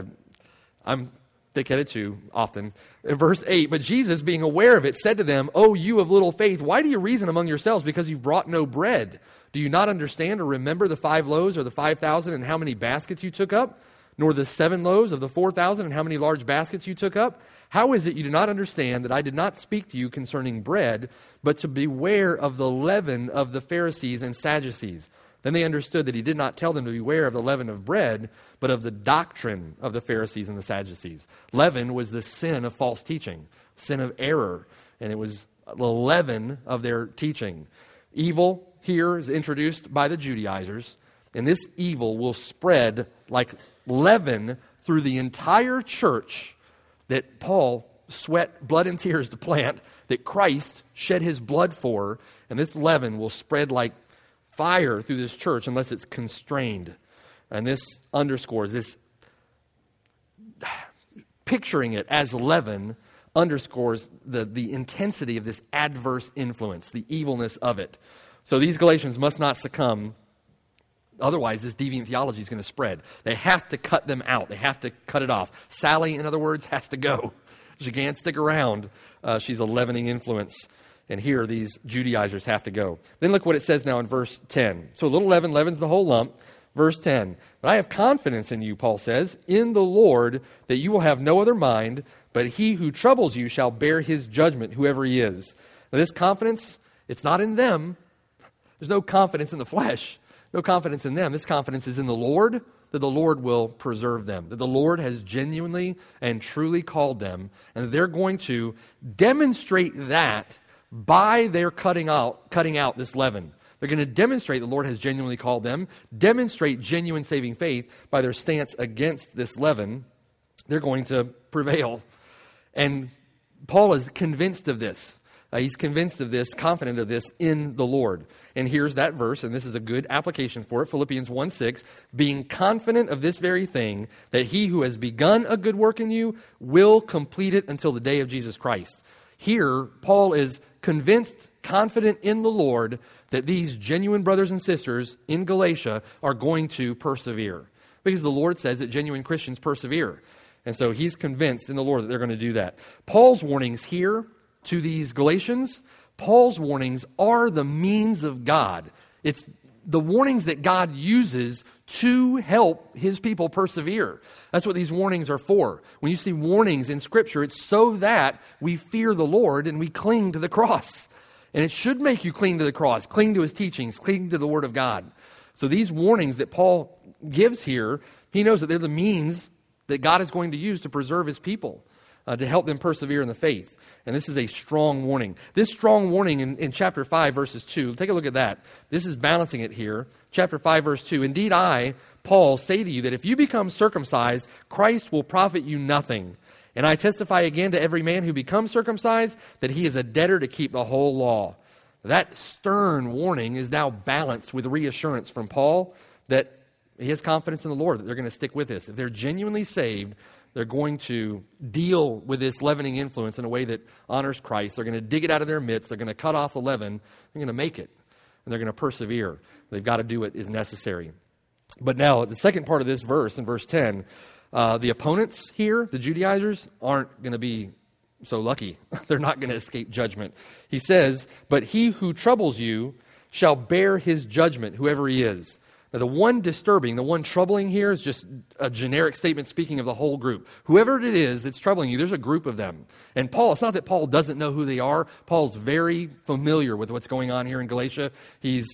I'm thick-headed too, often. In verse eight, But Jesus, being aware of it, said to them, O you of little faith, why do you reason among yourselves because you've brought no bread? Do you not understand or remember the five loaves or the five thousand and how many baskets you took up? Nor the seven loaves of the four thousand and how many large baskets you took up? How is it you do not understand that I did not speak to you concerning bread, but to beware of the leaven of the Pharisees and Sadducees? Then they understood that he did not tell them to beware of the leaven of bread, but of the doctrine of the Pharisees and the Sadducees. Leaven was the sin of false teaching, sin of error, and it was the leaven of their teaching. Evil here is introduced by the Judaizers, and this evil will spread like leaven through the entire church that Paul sweat blood and tears to plant, that Christ shed his blood for, and this leaven will spread like fire through this church unless it's constrained. And this underscores, this picturing it as leaven underscores the, the intensity of this adverse influence, the evilness of it. So these Galatians must not succumb. Otherwise, this deviant theology is going to spread. They have to cut them out. They have to cut it off. Sally, in other words, has to go. She can't stick around. Uh, she's a leavening influence. And here, these Judaizers have to go. Then look what it says now in verse ten. So a little leaven leavens the whole lump. Verse ten. But I have confidence in you, Paul says, in the Lord, that you will have no other mind, but he who troubles you shall bear his judgment, whoever he is. Now, this confidence, it's not in them. There's no confidence in the flesh. No confidence in them. This confidence is in the Lord, that the Lord will preserve them, that the Lord has genuinely and truly called them, and that they're going to demonstrate that by their cutting out, cutting out this leaven. They're going to demonstrate the Lord has genuinely called them, demonstrate genuine saving faith by their stance against this leaven. They're going to prevail. And Paul is convinced of this. Uh, he's convinced of this, confident of this in the Lord. And here's that verse, and this is a good application for it. Philippians one six, being confident of this very thing, that he who has begun a good work in you will complete it until the day of Jesus Christ. Here, Paul is convinced, confident in the Lord, that these genuine brothers and sisters in Galatia are going to persevere. Because the Lord says that genuine Christians persevere. And so he's convinced in the Lord that they're going to do that. Paul's warnings here to these Galatians, Paul's warnings are the means of God. It's the warnings that God uses to help his people persevere. That's what these warnings are for. When you see warnings in Scripture, it's so that we fear the Lord and we cling to the cross. And it should make you cling to the cross, cling to his teachings, cling to the Word of God. So these warnings that Paul gives here, he knows that they're the means that God is going to use to preserve his people, uh, to help them persevere in the faith. And this is a strong warning. This strong warning in, in chapter five, verses two, take a look at that. This is balancing it here. Chapter five, verse two, indeed I, Paul, say to you that if you become circumcised, Christ will profit you nothing. And I testify again to every man who becomes circumcised that he is a debtor to keep the whole law. That stern warning is now balanced with reassurance from Paul that he has confidence in the Lord, that they're going to stick with this. If they're genuinely saved, they're going to deal with this leavening influence in a way that honors Christ. They're going to dig it out of their midst. They're going to cut off the leaven. They're going to make it. And they're going to persevere. They've got to do it as necessary. But now, the second part of this verse, in verse ten, uh, the opponents here, the Judaizers, aren't going to be so lucky. They're not going to escape judgment. He says, but he who troubles you shall bear his judgment, whoever he is. Now, the one disturbing, the one troubling here is just a generic statement speaking of the whole group. Whoever it is that's troubling you, there's a group of them. And Paul, it's not that Paul doesn't know who they are. Paul's very familiar with what's going on here in Galatia. He's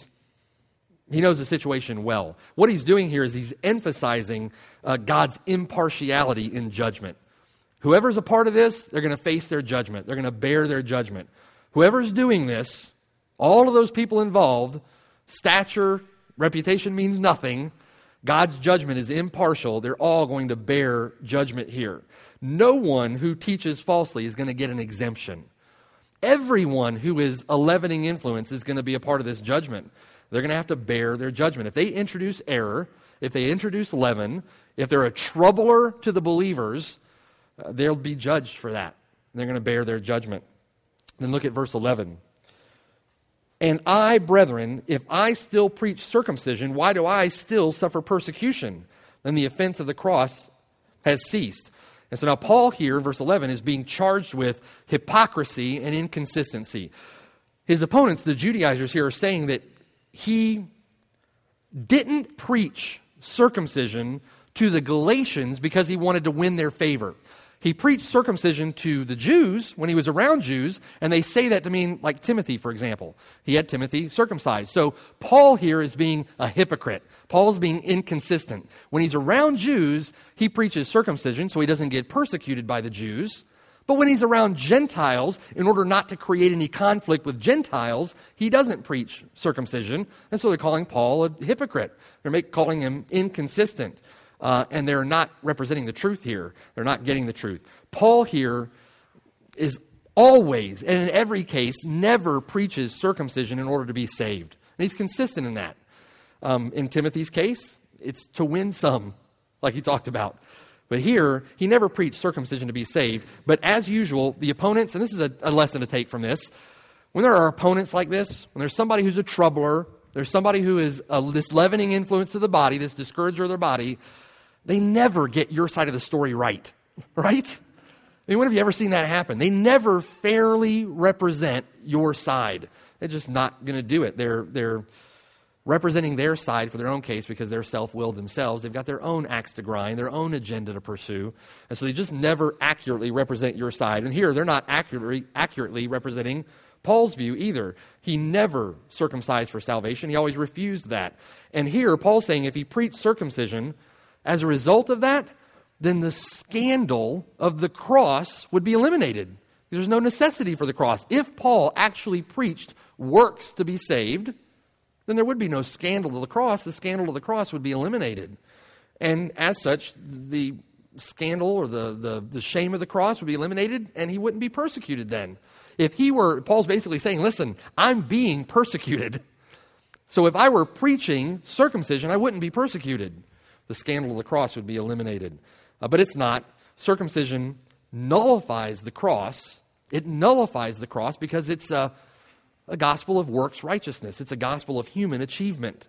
He knows the situation well. What he's doing here is he's emphasizing uh, God's impartiality in judgment. Whoever's a part of this, they're going to face their judgment. They're going to bear their judgment. Whoever's doing this, all of those people involved, stature, reputation means nothing. God's judgment is impartial. They're all going to bear judgment here. No one who teaches falsely is going to get an exemption. Everyone who is a leavening influence is going to be a part of this judgment. They're going to have to bear their judgment. If they introduce error, if they introduce leaven, if they're a troubler to the believers, uh, they'll be judged for that. They're going to bear their judgment. Then look at verse eleven. And I, brethren, if I still preach circumcision, why do I still suffer persecution? Then the offense of the cross has ceased. And so now Paul here, in verse eleven, is being charged with hypocrisy and inconsistency. His opponents, the Judaizers here, are saying that he didn't preach circumcision to the Galatians because he wanted to win their favor. He preached circumcision to the Jews when he was around Jews, and they say that to mean, like Timothy, for example. He had Timothy circumcised. So Paul here is being a hypocrite. Paul's being inconsistent. When he's around Jews, he preaches circumcision so he doesn't get persecuted by the Jews. But when he's around Gentiles, in order not to create any conflict with Gentiles, he doesn't preach circumcision. And so they're calling Paul a hypocrite. They're make, calling him inconsistent. Uh, and they're not representing the truth here. They're not getting the truth. Paul here is always, and in every case, never preaches circumcision in order to be saved. And he's consistent in that. Um, in Timothy's case, it's to win some, like he talked about. But here, he never preached circumcision to be saved. But as usual, the opponents, and this is a, a lesson to take from this, when there are opponents like this, when there's somebody who's a troubler, there's somebody who is a, this leavening influence to the body, this discourager of their body, they never get your side of the story right, right? I mean, when have you ever seen that happen? They never fairly represent your side. They're just not going to do it. They're, they're representing their side for their own case because they're self-willed themselves. They've got their own axe to grind, their own agenda to pursue. And so they just never accurately represent your side. And here, they're not accurately, accurately representing Paul's view either. He never circumcised for salvation. He always refused that. And here, Paul's saying if he preached circumcision, as a result of that, then the scandal of the cross would be eliminated. There's no necessity for the cross. If Paul actually preached works to be saved, then there would be no scandal of the cross. The scandal of the cross would be eliminated. And as such, the scandal or the, the, the shame of the cross would be eliminated, and he wouldn't be persecuted then. If he were, Paul's basically saying, listen, I'm being persecuted. So if I were preaching circumcision, I wouldn't be persecuted. The scandal of the cross would be eliminated. Uh, but it's not. Circumcision nullifies the cross. It nullifies the cross because it's a, a gospel of works righteousness. It's a gospel of human achievement.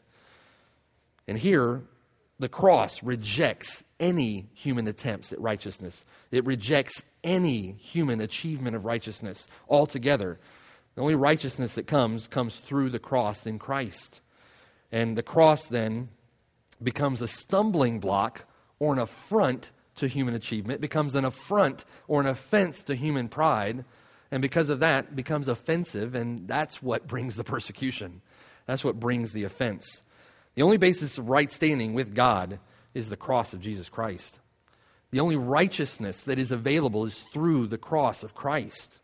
And here, the cross rejects any human attempts at righteousness. It rejects any human achievement of righteousness altogether. The only righteousness that comes, comes through the cross in Christ. And the cross then becomes a stumbling block or an affront to human achievement, becomes an affront or an offense to human pride, and because of that, becomes offensive, and that's what brings the persecution. That's what brings the offense. The only basis of right standing with God is the cross of Jesus Christ. The only righteousness that is available is through the cross of Christ.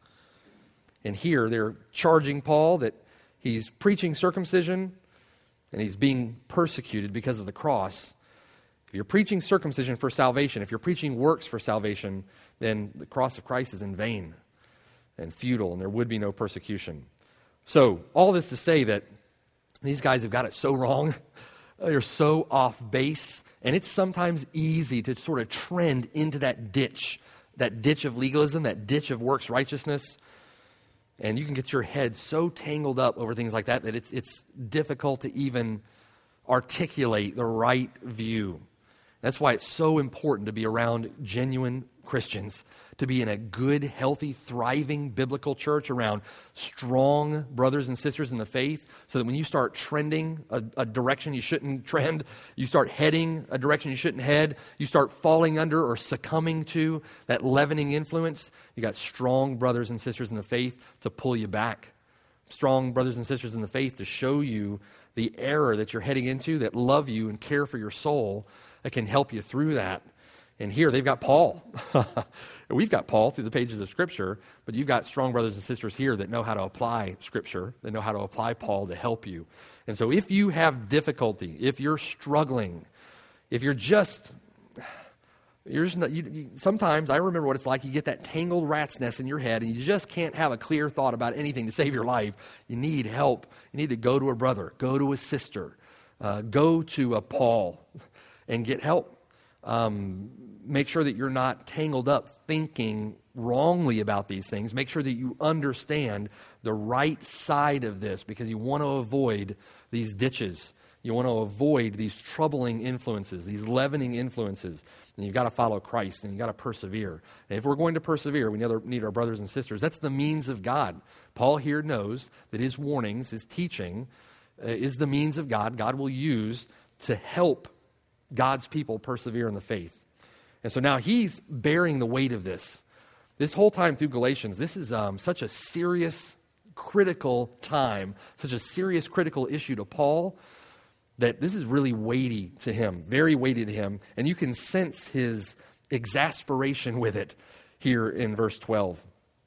And here they're charging Paul that he's preaching circumcision and he's being persecuted because of the cross. If you're preaching circumcision for salvation, if you're preaching works for salvation, then the cross of Christ is in vain and futile, and there would be no persecution. So, all this to say that these guys have got it so wrong. They're so off base, and it's sometimes easy to sort of trend into that ditch, that ditch of legalism, that ditch of works righteousness. And you can get your head so tangled up over things like that that it's it's difficult to even articulate the right view. That's why it's so important to be around genuine Christians, to be in a good, healthy, thriving biblical church around strong brothers and sisters in the faith, so that when you start trending a, a direction you shouldn't trend, you start heading a direction you shouldn't head, you start falling under or succumbing to that leavening influence, you got strong brothers and sisters in the faith to pull you back. Strong brothers and sisters in the faith to show you the error that you're heading into, that love you and care for your soul, that can help you through that. And here they've got Paul. We've got Paul through the pages of Scripture, but you've got strong brothers and sisters here that know how to apply Scripture, that know how to apply Paul to help you. And so if you have difficulty, if you're struggling, if you're just, you're just not, you, you, sometimes I remember what it's like. You get that tangled rat's nest in your head, and you just can't have a clear thought about anything to save your life. You need help. You need to go to a brother, go to a sister, uh, go to a Paul, and get help. Um, make sure that you're not tangled up thinking wrongly about these things. Make sure that you understand the right side of this, because you want to avoid these ditches. You want to avoid these troubling influences, these leavening influences. And you've got to follow Christ, and you've got to persevere. And if we're going to persevere, we need our brothers and sisters. That's the means of God. Paul here knows that his warnings, his teaching, uh, is the means of God. God will use to help God's people persevere in the faith. And so now he's bearing the weight of this. This whole time through Galatians, this is um, such a serious, critical time, such a serious, critical issue to Paul, that this is really weighty to him, very weighty to him. And you can sense his exasperation with it here in verse twelve.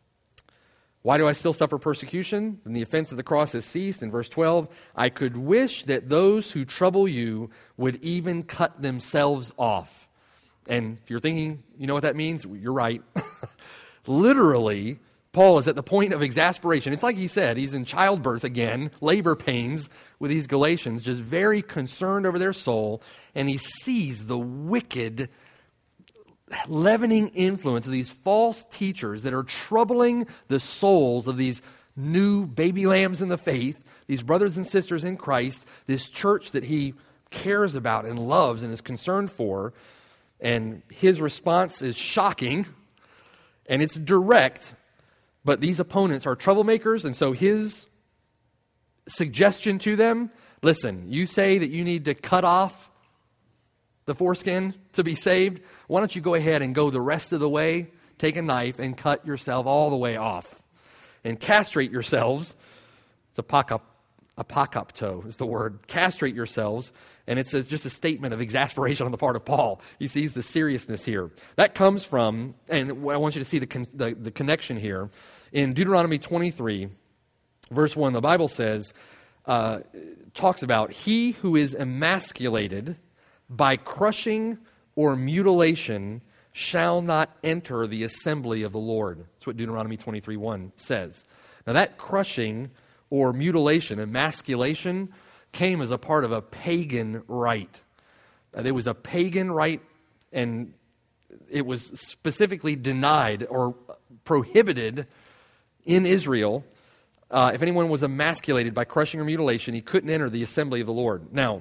Why do I still suffer persecution? And the offense of the cross has ceased. In verse twelve, I could wish that those who trouble you would even cut themselves off. And if you're thinking, you know what that means? You're right. Literally, Paul is at the point of exasperation. It's like he said, he's in childbirth again, labor pains with these Galatians, just very concerned over their soul. And he sees the wicked leavening influence of these false teachers that are troubling the souls of these new baby lambs in the faith, these brothers and sisters in Christ, this church that he cares about and loves and is concerned for. And his response is shocking, and it's direct, but these opponents are troublemakers, and so his suggestion to them, listen, you say that you need to cut off the foreskin to be saved. Why don't you go ahead and go the rest of the way, take a knife and cut yourself all the way off and castrate yourselves. It's apokop, apokopto is the word. Castrate yourselves. And it's, it's just a statement of exasperation on the part of Paul. He sees the seriousness here. That comes from, and I want you to see the, con, the, the connection here. In Deuteronomy twenty-three, verse one, the Bible says, uh, talks about he who is emasculated by crushing or mutilation shall not enter the assembly of the Lord. That's what Deuteronomy twenty-three one says. Now that crushing or mutilation, emasculation, came as a part of a pagan rite. Uh, there was a pagan rite, and it was specifically denied or prohibited in Israel. Uh, if anyone was emasculated by crushing or mutilation, he couldn't enter the assembly of the Lord. Now,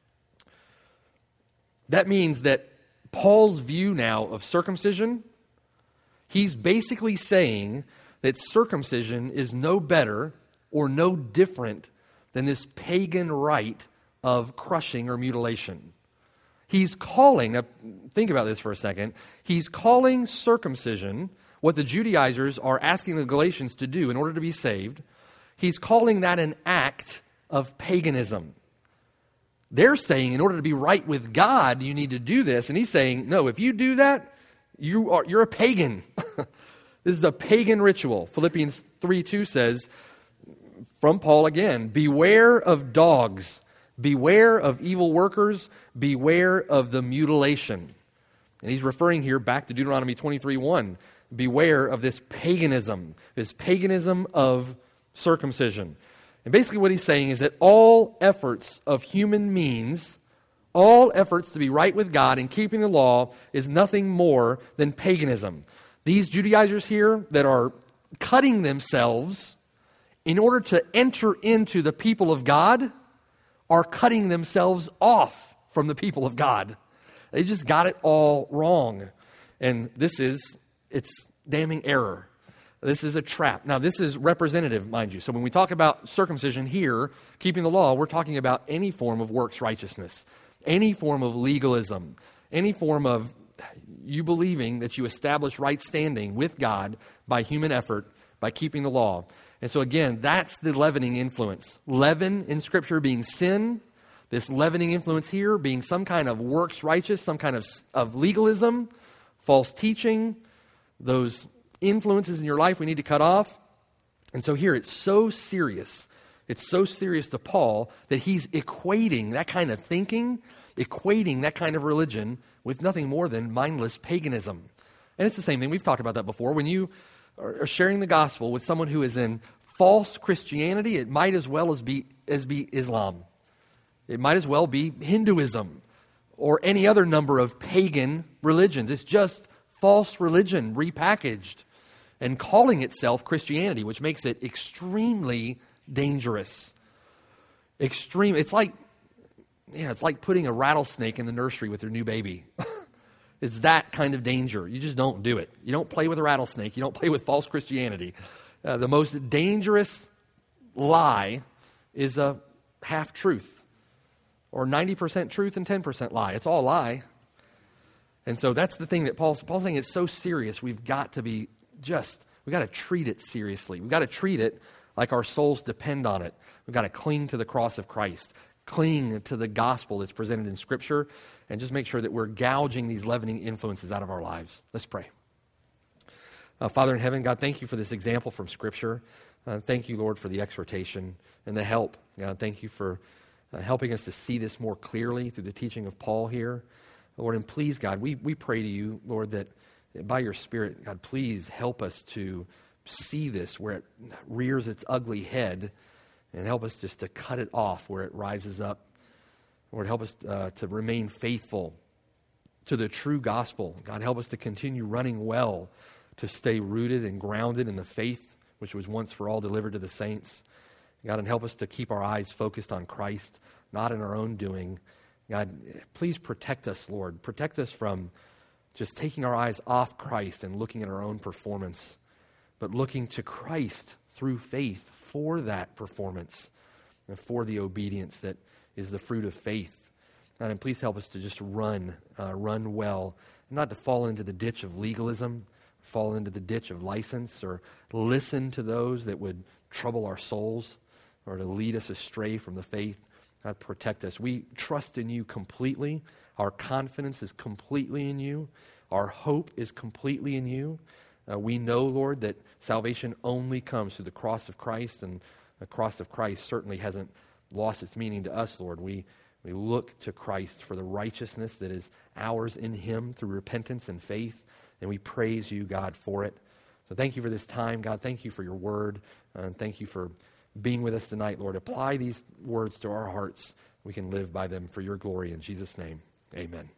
that means that Paul's view now of circumcision, he's basically saying that circumcision is no better or no different than this pagan rite of crushing or mutilation. He's calling, now think about this for a second, he's calling circumcision, what the Judaizers are asking the Galatians to do in order to be saved, he's calling that an act of paganism. They're saying in order to be right with God, you need to do this. And he's saying, no, if you do that, you are, you're a pagan. This is a pagan ritual. Philippians three two says, from Paul again, beware of dogs, beware of evil workers, beware of the mutilation. And he's referring here back to Deuteronomy twenty-three one. Beware of this paganism, this paganism of circumcision. And basically what he's saying is that all efforts of human means, all efforts to be right with God and keeping the law is nothing more than paganism. These Judaizers here that are cutting themselves in order to enter into the people of God are cutting themselves off from the people of God. They just got it all wrong. And this is, it's damning error. This is a trap. Now, this is representative, mind you. So when we talk about circumcision here, keeping the law, we're talking about any form of works righteousness, any form of legalism, any form of you believing that you establish right standing with God by human effort, by keeping the law. And so again, that's the leavening influence. Leaven in Scripture being sin, this leavening influence here being some kind of works righteous, some kind of, of legalism, false teaching, those influences in your life we need to cut off. And so here it's so serious. It's so serious to Paul that he's equating that kind of thinking, equating that kind of religion with nothing more than mindless paganism. And it's the same thing. We've talked about that before. When you are sharing the gospel with someone who is in false Christianity, it might as well as be as be Islam. It might as well be Hinduism or any other number of pagan religions. It's just false religion repackaged and calling itself Christianity, which makes it extremely dangerous. Extreme. It's like, yeah, it's like putting a rattlesnake in the nursery with your new baby. It's that kind of danger. You just don't do it. You don't play with a rattlesnake. You don't play with false Christianity. Uh, the most dangerous lie is a half-truth, or ninety percent truth and ten percent lie. It's all a lie. And so that's the thing that Paul's, Paul's saying it's so serious. We've got to be just, we've got to treat it seriously. We've got to treat it like our souls depend on it. We've got to cling to the cross of Christ, cling to the gospel that's presented in Scripture, and just make sure that we're gouging these leavening influences out of our lives. Let's pray. Uh, Father in heaven, God, thank you for this example from Scripture. Uh, thank you, Lord, for the exhortation and the help. God, thank you for uh, helping us to see this more clearly through the teaching of Paul here. Lord, and please, God, we, we pray to you, Lord, that by your Spirit, God, please help us to see this where it rears its ugly head and help us just to cut it off where it rises up. Lord, help us uh, to remain faithful to the true gospel. God, help us to continue running well, to stay rooted and grounded in the faith which was once for all delivered to the saints. God, and help us to keep our eyes focused on Christ, not in our own doing. God, please protect us, Lord. Protect us from just taking our eyes off Christ and looking at our own performance, but looking to Christ through faith for that performance and for the obedience that is the fruit of faith. God, and please help us to just run, uh, run well, and not to fall into the ditch of legalism, fall into the ditch of license, or listen to those that would trouble our souls or to lead us astray from the faith. God, protect us. We trust in you completely. Our confidence is completely in you. Our hope is completely in you. Uh, we know, Lord, that salvation only comes through the cross of Christ, and the cross of Christ certainly hasn't lost its meaning to us, Lord. We we look to Christ for the righteousness that is ours in him through repentance and faith, and we praise you, God, for it. So thank you for this time, God. Thank you for your word, uh, and thank you for being with us tonight, Lord. Apply these words to our hearts. We can live by them for your glory. In Jesus' name, amen.